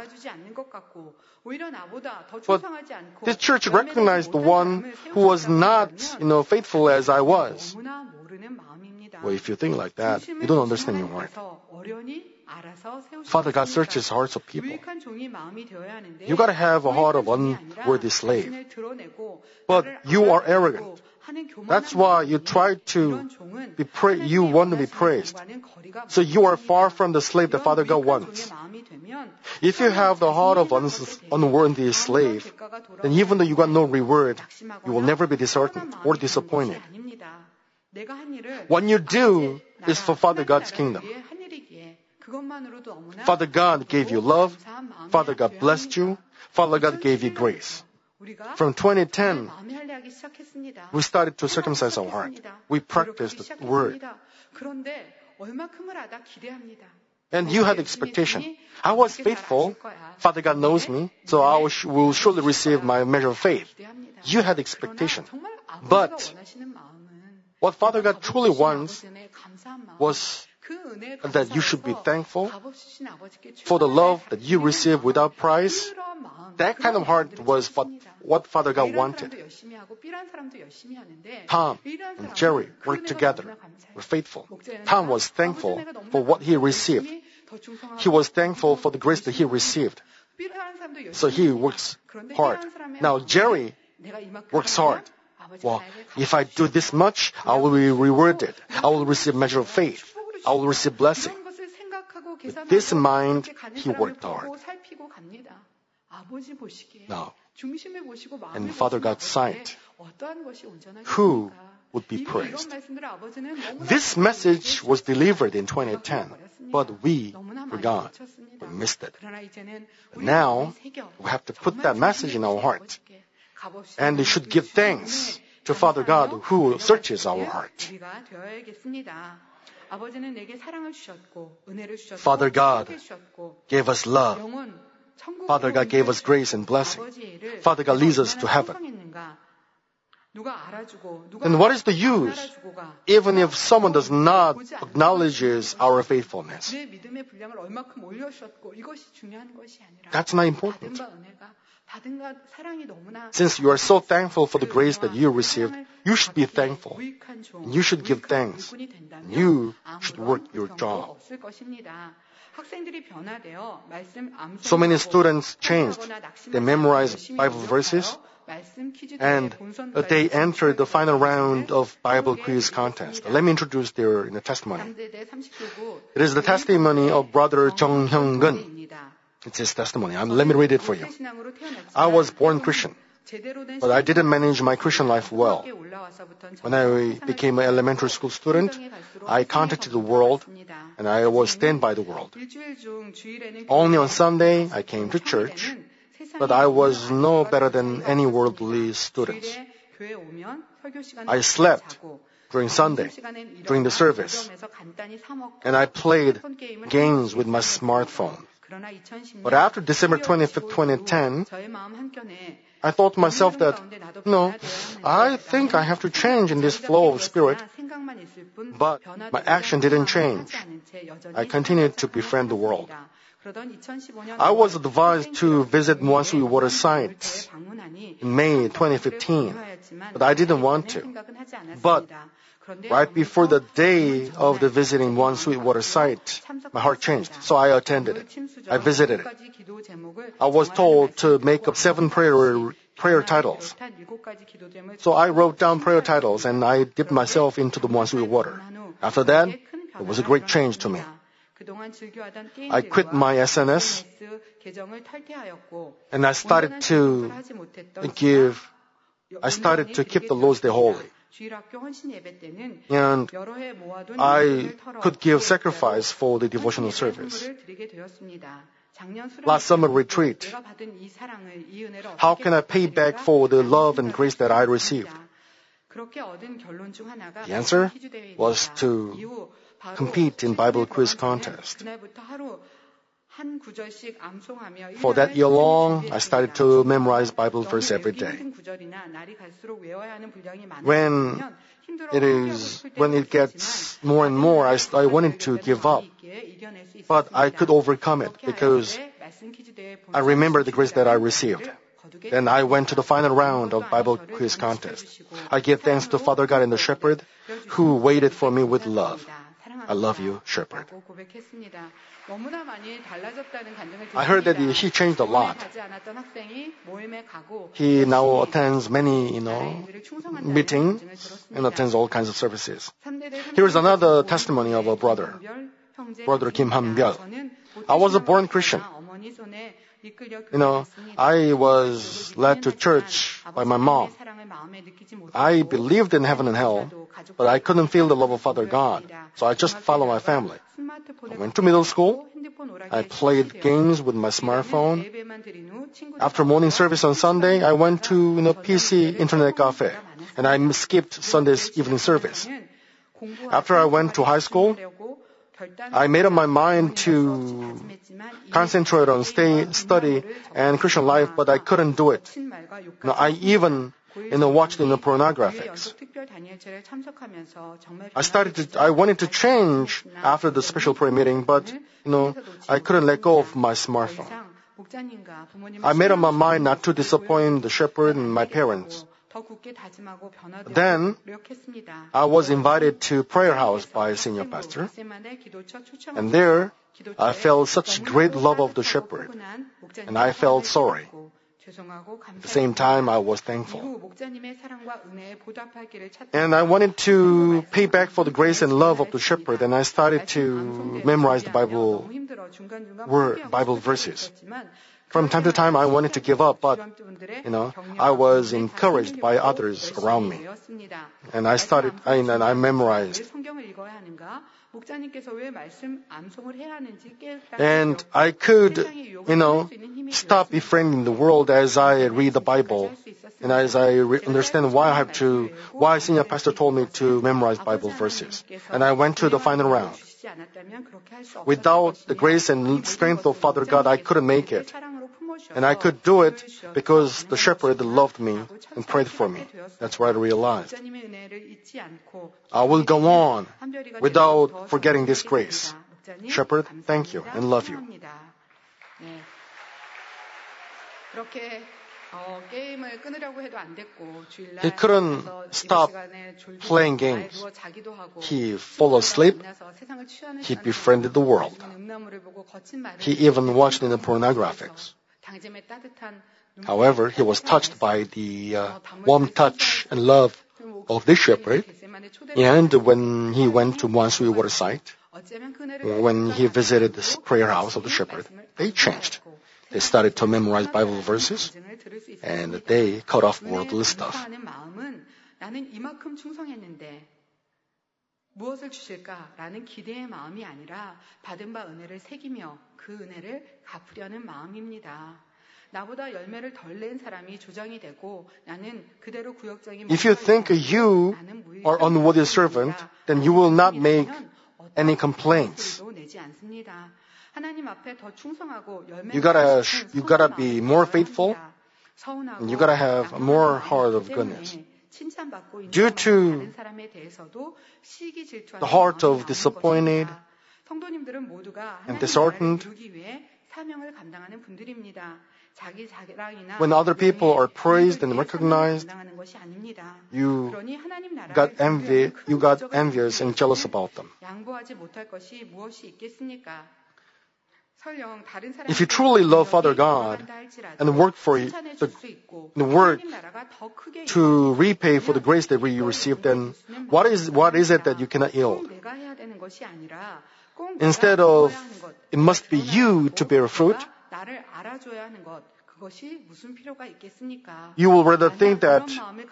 But this church recognized the one who was not, faithful as I was. Well, if you think like that, you don't understand your heart. Father God searches hearts of people. You gotta have a heart of unworthy slave. But you are arrogant. That's why you try to you want to be praised. So you are far from the slave that Father God wants. If you have the heart of unworthy slave, then even though you got no reward, you will never be disheartened or disappointed. What you do is for Father God's kingdom. Father God gave you love. Father God blessed you. Father God gave you grace. From 2010, we started to circumcise our heart. We practiced the word. And you had expectation. I was faithful. Father God knows me, so I will surely receive my measure of faith. You had expectation. But what Father God truly wants was that you should be thankful for the love that you receive without price. That kind of heart was what Father God wanted. Tom and Jerry worked together, were faithful. Tom was thankful for what he received. He was thankful for the grace that he received. So he works hard. Now Jerry works hard. Well, if I do this much, I will be rewarded. I will receive measure of faith. I will receive blessing. With this in mind, he worked hard. Now, in Father God's sight, who would be praised? This message was delivered in 2010, but we forgot. We missed it. Now, we have to put that message in our heart. And we should give thanks to Father God who searches our heart. Father God gave us love. Father God gave us grace and blessing. Father God leads us to heaven. And what is the use, even if someone does not acknowledge our faithfulness? That's not important. Since you are so thankful for the grace that you received, you should be thankful. You should give thanks. You should work your job. So many students changed. They memorized Bible verses and they entered the final round of Bible quiz contest. Let me introduce their testimony. It is the testimony of Brother Jung Hyung-gun. It's his testimony. Let me read it for you. I was born Christian, but I didn't manage my Christian life well. When I became an elementary school student, I contacted the world, and I was stand by the world. Only on Sunday, I came to church, but I was no better than any worldly students. I slept during Sunday, during the service, and I played games with my smartphone. But after December 25th, 2010, I thought to myself that, no, I think I have to change in this flow of spirit, but my action didn't change. I continued to befriend the world. I was advised to visit Muansui water sites in May 2015, but I didn't want to. But right before the day of the visiting Muansui water site, my heart changed, so I attended it. I visited it. I was told to make up 7 prayer titles. So I wrote down prayer titles and I dipped myself into the Muansui water. After that, it was a great change to me. I quit my SNS and I started to keep the Lord's Day holy. And I could give sacrifice for the devotional service. Last summer retreat, how can I pay back for the love and grace that I received? The answer was to compete in Bible quiz contest. For that year long, I started to memorize Bible verse every day. When it gets more and more, I wanted to give up. But I could overcome it because I remember the grace that I received. Then I went to the final round of Bible quiz contest. I give thanks to Father God and the shepherd who waited for me with love. I love you, shepherd. I heard that he changed a lot. He now attends many, meetings and attends all kinds of services. Here is another testimony of a brother Kim Han-byul. I was a born Christian. I was led to church by my mom. I believed in heaven and hell, but I couldn't feel the love of Father God, so I just followed my family. I went to middle school. I played games with my smartphone. After morning service on Sunday, I went to PC internet cafe, and I skipped Sunday's evening service. After I went to high school, I made up my mind to concentrate on study and Christian life, but I couldn't do it. I even watched pornographics. I wanted to change after the special prayer meeting, but I couldn't let go of my smartphone. I made up my mind not to disappoint the shepherd and my parents. Then I was invited to prayer house by a senior pastor, and there I felt such great love of the shepherd, and I felt sorry. At the same time, I was thankful. And I wanted to pay back for the grace and love of the shepherd, and I started to memorize the Bible verses. From time to time, I wanted to give up, but, I was encouraged by others around me. And I memorized. And I could, stop befriending the world as I read the Bible and as I understand why senior pastor told me to memorize Bible verses. And I went to the final round. Without the grace and strength of Father God, I couldn't make it. And I could do it because the shepherd loved me and prayed for me. That's what I realized. I will go on without forgetting this grace. Shepherd, thank you and love you. He couldn't stop playing games. He fell asleep. He befriended the world. He even watched the pornographics. However, he was touched by the warm touch and love of the shepherd. And when he went to Muansui water site, when he visited this prayer house of the shepherd, they changed. They started to memorize Bible verses, and they cut off worldly stuff. 무엇을 주실까라는 기대의 마음이 아니라 받은 바 은혜를 새기며 그 은혜를 갚으려는 마음입니다. 나보다 열매를 덜 낸 사람이 조장이 되고 나는 그대로 구역장이 If you think you are unworthy servant, then you will not make any complaints. You gotta be more faithful, and you gotta have more heart of goodness. Due to the heart of disappointed and disheartened, when other people are praised and recognized, you got envious and jealous about them. If you truly love Father God and work to repay for the grace that you received, then what is it that you cannot yield? Instead of it must be you to bear fruit, you will rather think that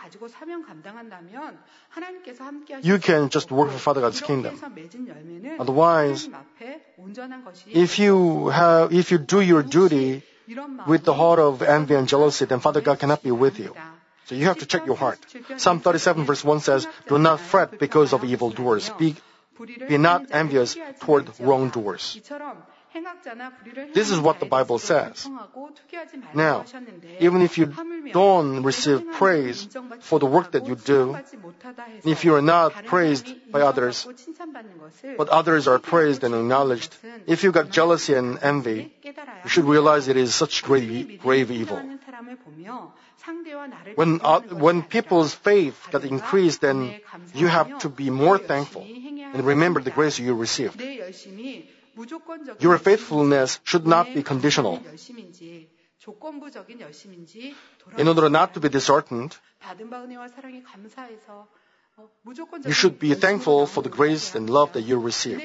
you can just work for Father God's kingdom. Otherwise, if you do your duty with the heart of envy and jealousy, then Father God cannot be with you. So you have to check your heart. Psalm 37 verse 1 says, "Do not fret because of evildoers. Be not envious toward wrongdoers." This is what the Bible says. Now, even if you don't receive praise for the work that you do, if you are not praised by others, but others are praised and acknowledged, if you got jealousy and envy, you should realize it is such grave evil. When people's faith got increased, then you have to be more thankful and remember the grace you received. Your faithfulness should not be conditional. In order not to be disheartened, you should be thankful for the grace and love that you received.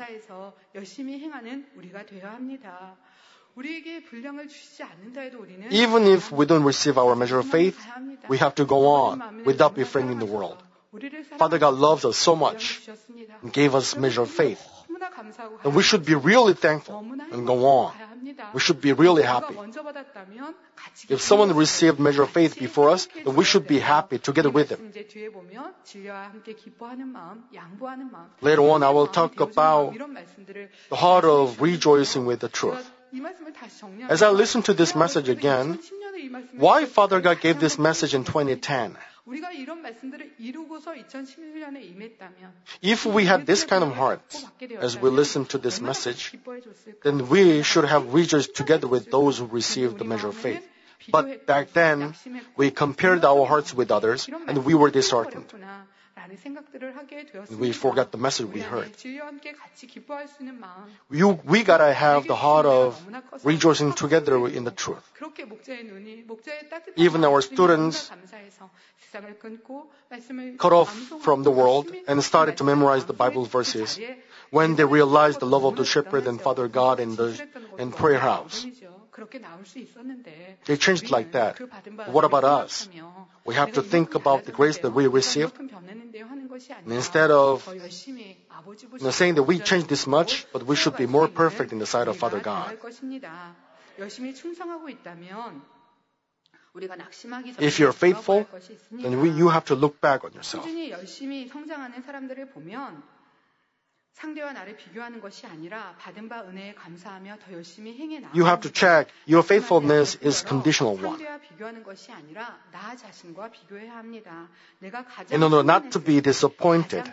Even if we don't receive our measure of faith, we have to go on without befriending the world. Father God loves us so much and gave us measure of faith. And we should be really thankful and go on. We should be really happy. If someone received measure of faith before us, then we should be happy together with them. Later on, I will talk about the heart of rejoicing with the truth. As I listen to this message again, why Father God gave this message in 2010? If we had this kind of heart as we listen to this message, then we should have rejoiced together with those who received the measure of faith. But back then, we compared our hearts with others, and we were disheartened. We forgot the message we heard. We gotta have the heart of rejoicing together in the truth. Even our students cut off from the world and started to memorize the Bible verses when they realized the love of the shepherd and Father God in prayer house. They changed like that. What about us? We have to think about the grace that we received. And instead of saying that we changed this much, but we should be more perfect in the sight of Father God. If you're faithful, then you have to look back on yourself. You have to check your faithfulness is conditional one. In order not to be disappointed,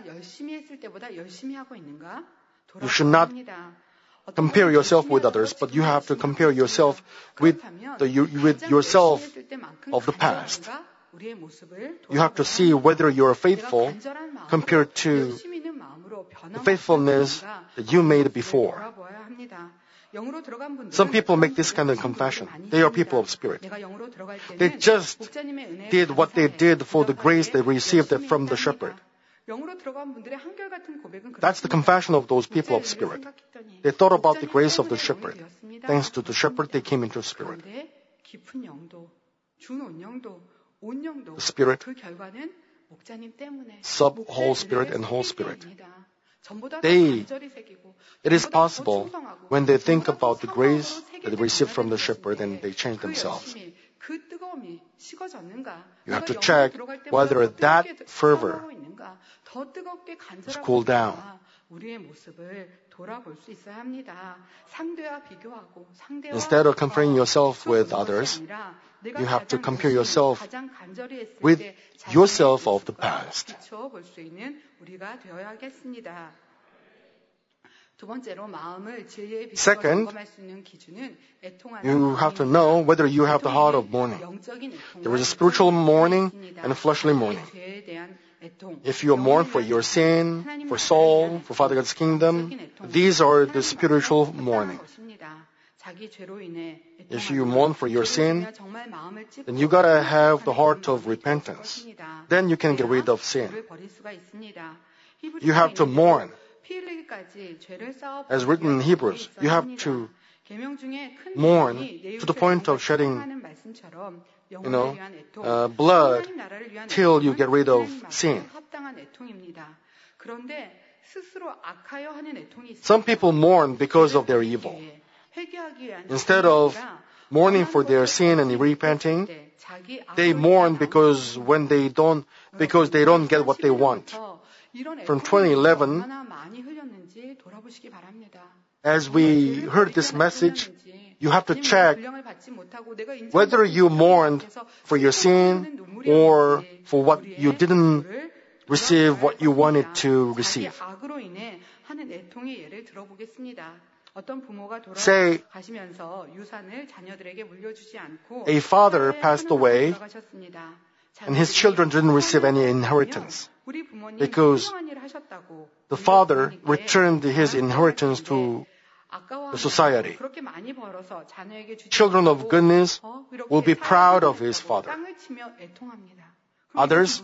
you should not compare yourself with others, but you have to compare yourself with yourself of the past. You have to see whether you are faithful compared to the faithfulness that you made before. Some people make this kind of confession. They are people of spirit. They just did what they did for the grace they received from the shepherd. That's the confession of those people of spirit. They thought about the grace of the shepherd. Thanks to the shepherd, they came into spirit. The spirit, sub-whole spirit, and whole spirit. It is possible when they think about the grace that they received from the shepherd and they change themselves. You have to check whether that fervor It's cooled down. Instead of comparing yourself with others, you have to compare yourself with yourself of the past. Second, you have to know whether you have the heart of mourning. There is a spiritual mourning and a fleshly mourning. If you mourn for your sin, for soul, for Father God's kingdom, these are the spiritual mourning. If you mourn for your sin, then you gotta have the heart of repentance. Then you can get rid of sin. You have to mourn. As written in Hebrews, you have to mourn to the point of shedding, blood till you get rid of sin. Some people mourn because of their evil. Instead of mourning for their sin and repenting, they mourn because they don't get what they want. From 2011, as we heard this message, you have to check whether you mourned for your sin or for what you didn't receive what you wanted to receive. Say, a father passed away and his children didn't receive any inheritance because the father returned his inheritance to the society. Children of goodness will be proud of his father. Others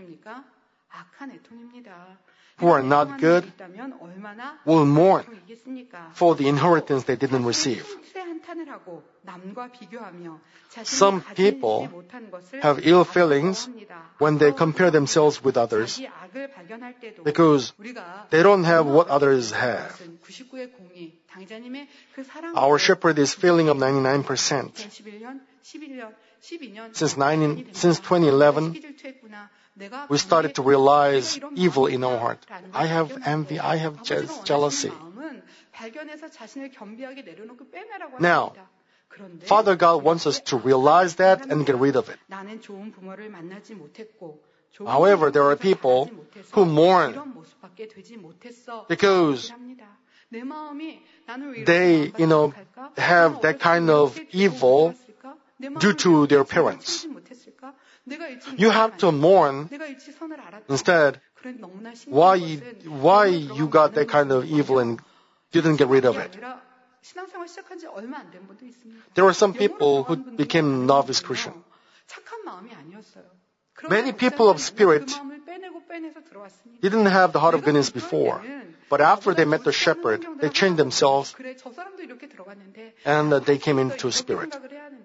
who are not good will mourn for the inheritance they didn't receive. Some people have ill feelings when they compare themselves with others because they don't have what others have. Our shepherd is feeling of 99%. Since 2011, we started to realize evil in our heart. I have envy, I have jealousy. Now, Father God wants us to realize that and get rid of it. However, there are people who mourn because they, have that kind of evil due to their parents. You have to mourn instead why you got that kind of evil and didn't get rid of it. There are some people who became novice Christian. Many people of spirit didn't have the heart of goodness before, but after they met the shepherd, they changed themselves and they came into spirit.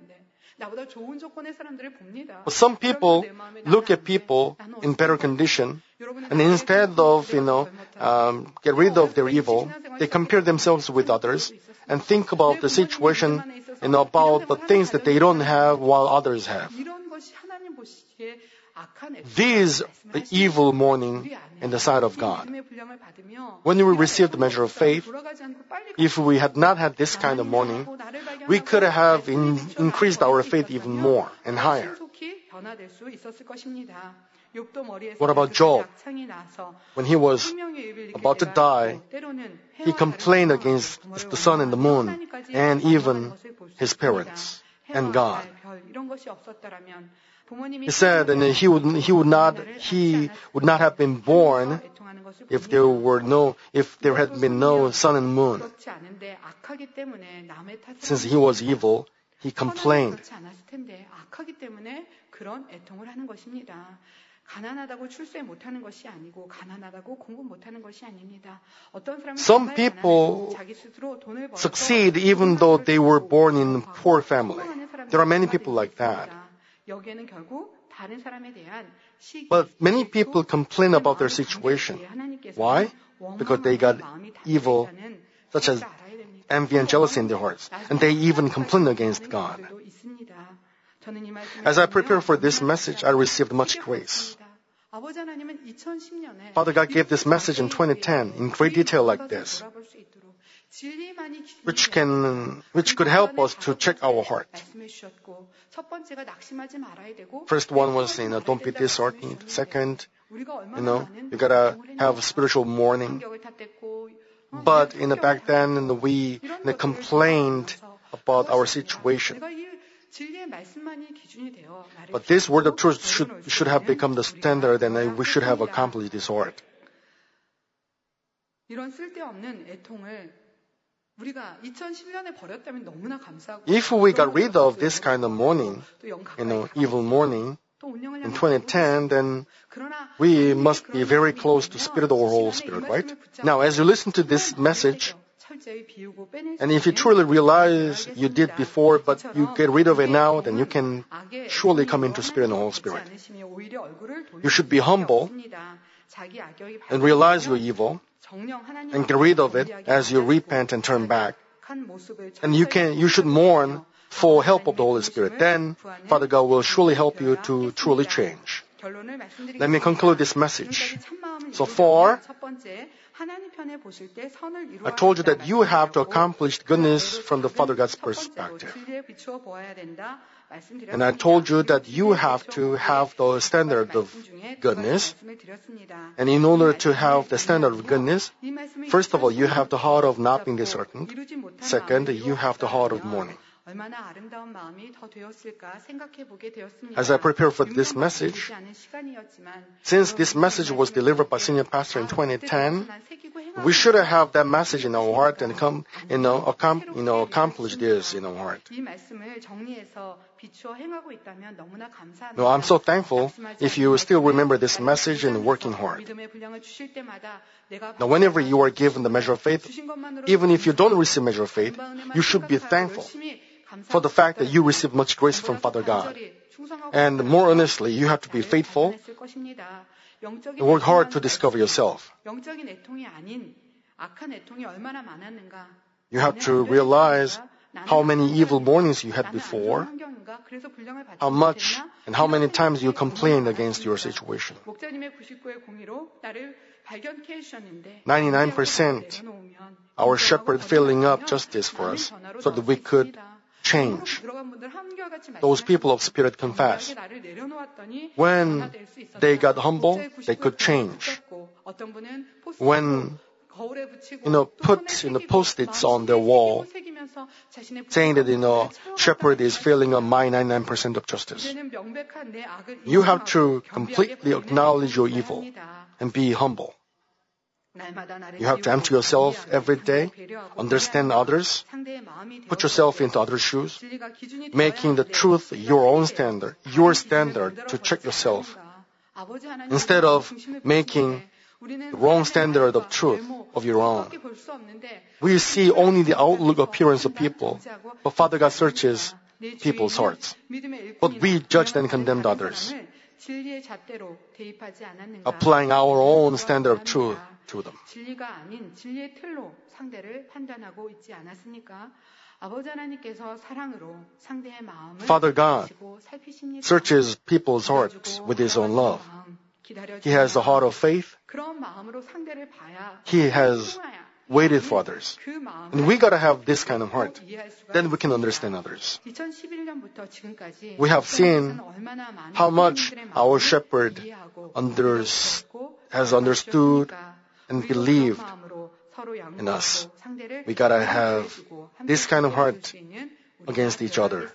But some people look at people in better condition, and instead of, get rid of their evil, they compare themselves with others and think about the situation, about the things that they don't have while others have. These are the evil mourning in the sight of God. When we received the measure of faith, if we had not had this kind of mourning, we could have increased our faith even more and higher. What about Job? When he was about to die, he complained against the sun and the moon and even his parents and God. He said, and he would not have been born if there had been no sun and moon. Since he was evil, he complained. Some people succeed even though they were born in a poor family. There are many people like that. But many people complain about their situation. Why? Because they got evil, such as envy and jealousy in their hearts. And they even complain against God. As I prepare for this message, I received much grace. Father God gave this message in 2010 in great detail like this, which could help us to check our heart. First one was, don't be disheartened. Second, you gotta have spiritual mourning. But back then, we complained about our situation. But this word of truth should have become the standard, and we should have accomplished this art. If we got rid of this kind of mourning, evil mourning, in 2010, then we must be very close to Spirit or Holy Spirit, right? Now, as you listen to this message, and if you truly realize you did before, but you get rid of it now, then you can surely come into Spirit and Holy Spirit. You should be humble and realize you're evil and get rid of it as you repent and turn back. And you should mourn for help of the Holy Spirit. Then Father God will surely help you to truly change. Let me conclude this message. So far, I told you that you have to accomplish goodness from the Father God's perspective. And I told you that you have to have the standard of goodness. And in order to have the standard of goodness, first of all, you have the heart of not being disheartened. Second, you have the heart of mourning. As I prepare for this message, since this message was delivered by Senior Pastor in 2010, we should have that message in our heart and accomplish this in our heart. No, I'm so thankful if you still remember this message and working hard. Now, whenever you are given the measure of faith, even if you don't receive measure of faith, you should be thankful for the fact that you receive much grace from Father God. And more earnestly, you have to be faithful and work hard to discover yourself. You have to realize how many evil mornings you had before, how much and how many times you complained against your situation. 99%, our shepherd filling up justice for us so that we could change. Those people of spirit confess. When they got humble, they could change. When put post-its on their wall saying that shepherd is filling up my 99% of justice. You have to completely acknowledge your evil and be humble. You have to empty yourself every day, understand others, put yourself into others' shoes, making the truth your own standard, your standard to check yourself, instead of making the wrong standard of truth of your own. We see only the outlook appearance of people, but Father God searches people's hearts. But we judged and condemned others, applying our own standard of truth to them. Father God searches people's hearts with His own love. He has the heart of faith. He has waited for others. And we gotta have this kind of heart. Then we can understand others. We have seen how much our shepherd has understood and believed in us. We gotta have this kind of heart against each other.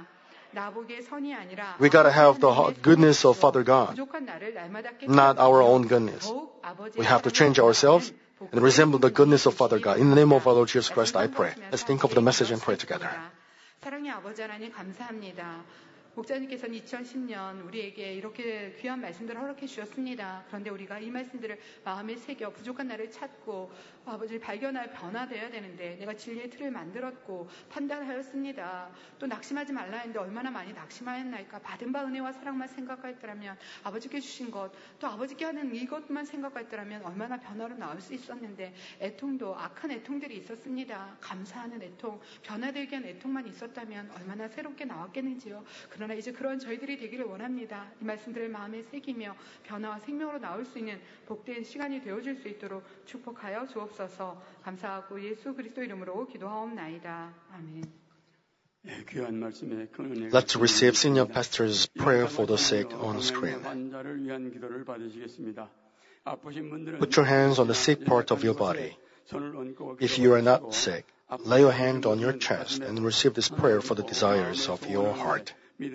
We gotta have the goodness of Father God, not our own goodness. We have to change ourselves and resemble the goodness of Father God. In the name of our Lord Jesus Christ, I pray. Let's think of the message and pray together. 사랑의 아버지 하나님 감사합니다. 목사님께서는 2010년 우리에게 이렇게 귀한 말씀들을 허락해 주셨습니다. 그런데 우리가 이 말씀들을 마음에 새겨 부족한 나를 찾고 아버지를 발견하여 변화되어야 되는데 내가 진리의 틀을 만들었고 판단하였습니다. 또 낙심하지 말라 했는데 얼마나 많이 낙심하였나이까. 받은 바 은혜와 사랑만 생각했더라면 아버지께 주신 것 또 아버지께 하는 이것만 생각했더라면 얼마나 변화로 나올 수 있었는데 애통도 악한 애통들이 있었습니다. 감사하는 애통, 변화되게 한 애통만 있었다면 얼마나 새롭게 나왔겠는지요. 그러나 이제 그런 저희들이 되기를 원합니다. 이 말씀들을 마음에 새기며 변화와 생명으로 나올 수 있는 복된 시간이 되어줄 수 있도록 축복하여 주옵소서. 감사하고 예수 그리스도 이름으로 기도하옵나이다. 아멘. Let's receive Senior Pastor's prayer for the sick on screen. Put your hands on the sick part of your body. If you are not sick, lay your hand on your chest and receive this prayer for the desires of your heart.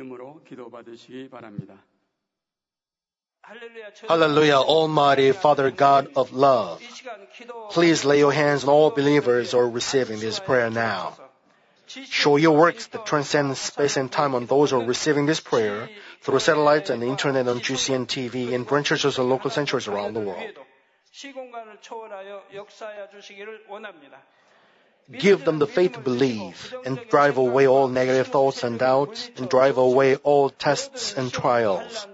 Hallelujah, Almighty Father God of love. Please lay your hands on all believers who are receiving this prayer now. Show your works that transcend space and time on those who are receiving this prayer through satellites and internet on GCN TV in branch churches and local sanctuaries around the world. Give them the faith to believe and drive away all negative thoughts and doubts and drive away all tests and trials.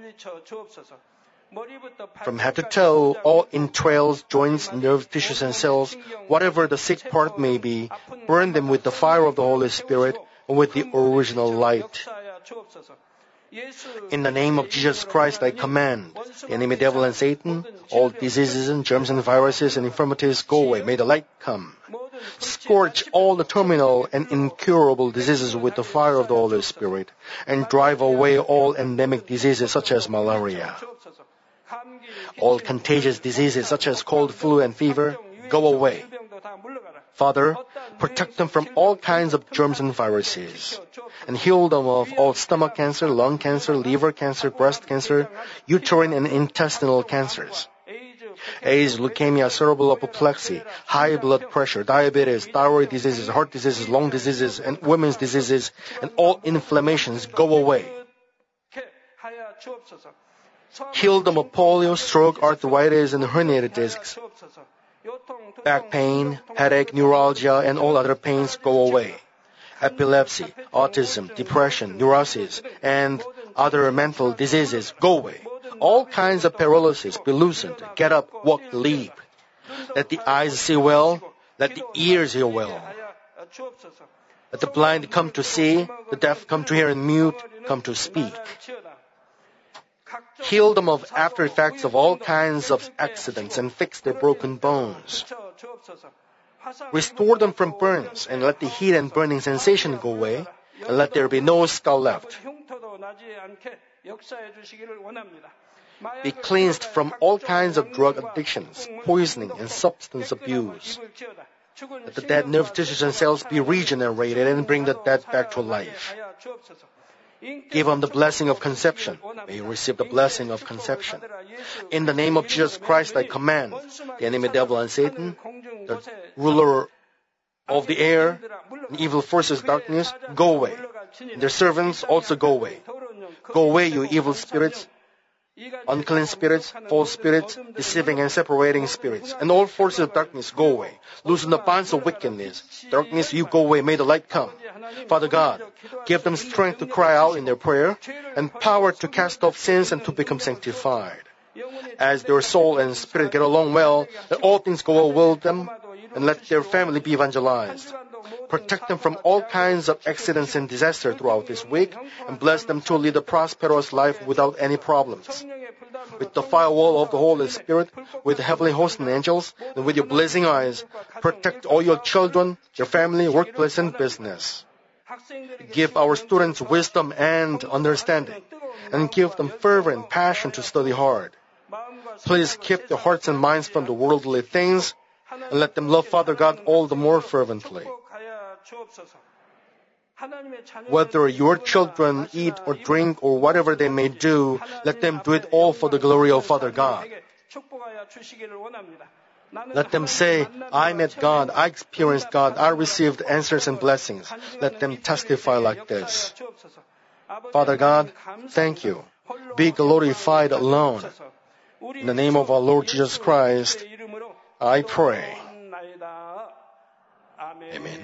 From head to toe, all entrails, joints, nerve tissues and cells, whatever the sick part may be, burn them with the fire of the Holy Spirit and with the original light. In the name of Jesus Christ, I command the enemy devil and Satan, all diseases and germs and viruses and infirmities go away. May the light come. Scorch all the terminal and incurable diseases with the fire of the Holy Spirit and drive away all endemic diseases such as malaria. All contagious diseases such as cold, flu, and fever, go away. Father, protect them from all kinds of germs and viruses, and heal them of all stomach cancer, lung cancer, liver cancer, breast cancer, uterine and intestinal cancers. AIDS, leukemia, cerebral apoplexy, high blood pressure, diabetes, thyroid diseases, heart diseases, lung diseases, and women's diseases, and all inflammations go away. Heal them of polio, stroke, arthritis, and herniated discs. Back pain, headache, neuralgia, and all other pains go away. Epilepsy, autism, depression, neurosis, and other mental diseases go away. All kinds of paralysis be loosened. Get up, walk, leap. Let the eyes see well. Let the ears hear well. Let the blind come to see, the deaf come to hear, and mute come to speak. Heal them of after effects of all kinds of accidents and fix their broken bones. Restore them from burns and let the heat and burning sensation go away and let there be no scar left. Be cleansed from all kinds of drug addictions, poisoning, and substance abuse. Let the dead nerve tissues and cells be regenerated and bring the dead back to life. Give them the blessing of conception. May you receive the blessing of conception. In the name of Jesus Christ, I command the enemy devil and Satan, the ruler of the air, and evil forces of darkness, go away. And their servants also go away. Go away, you evil spirits, unclean spirits, false spirits, deceiving and separating spirits, and all forces of darkness go away. Loosen the bonds of wickedness. Darkness, you go away. May the light come. Father God, give them strength to cry out in their prayer and power to cast off sins and to become sanctified. As their soul and spirit get along well, let all things go well with them and let their family be evangelized. Protect them from all kinds of accidents and disaster throughout this week and bless them to lead a prosperous life without any problems. With the firewall of the Holy Spirit, with the heavenly hosts and angels, and with your blazing eyes, protect all your children, your family, workplace, and business. Give our students wisdom and understanding, and give them fervor and passion to study hard. Please keep their hearts and minds from the worldly things, and let them love Father God all the more fervently. Whether your children eat or drink or whatever they may do, let them do it all for the glory of Father God. Let them say, I met God, I experienced God, I received answers and blessings. Let them testify like this. Father God, thank you. Be glorified alone. In the name of our Lord Jesus Christ, I pray. Amen.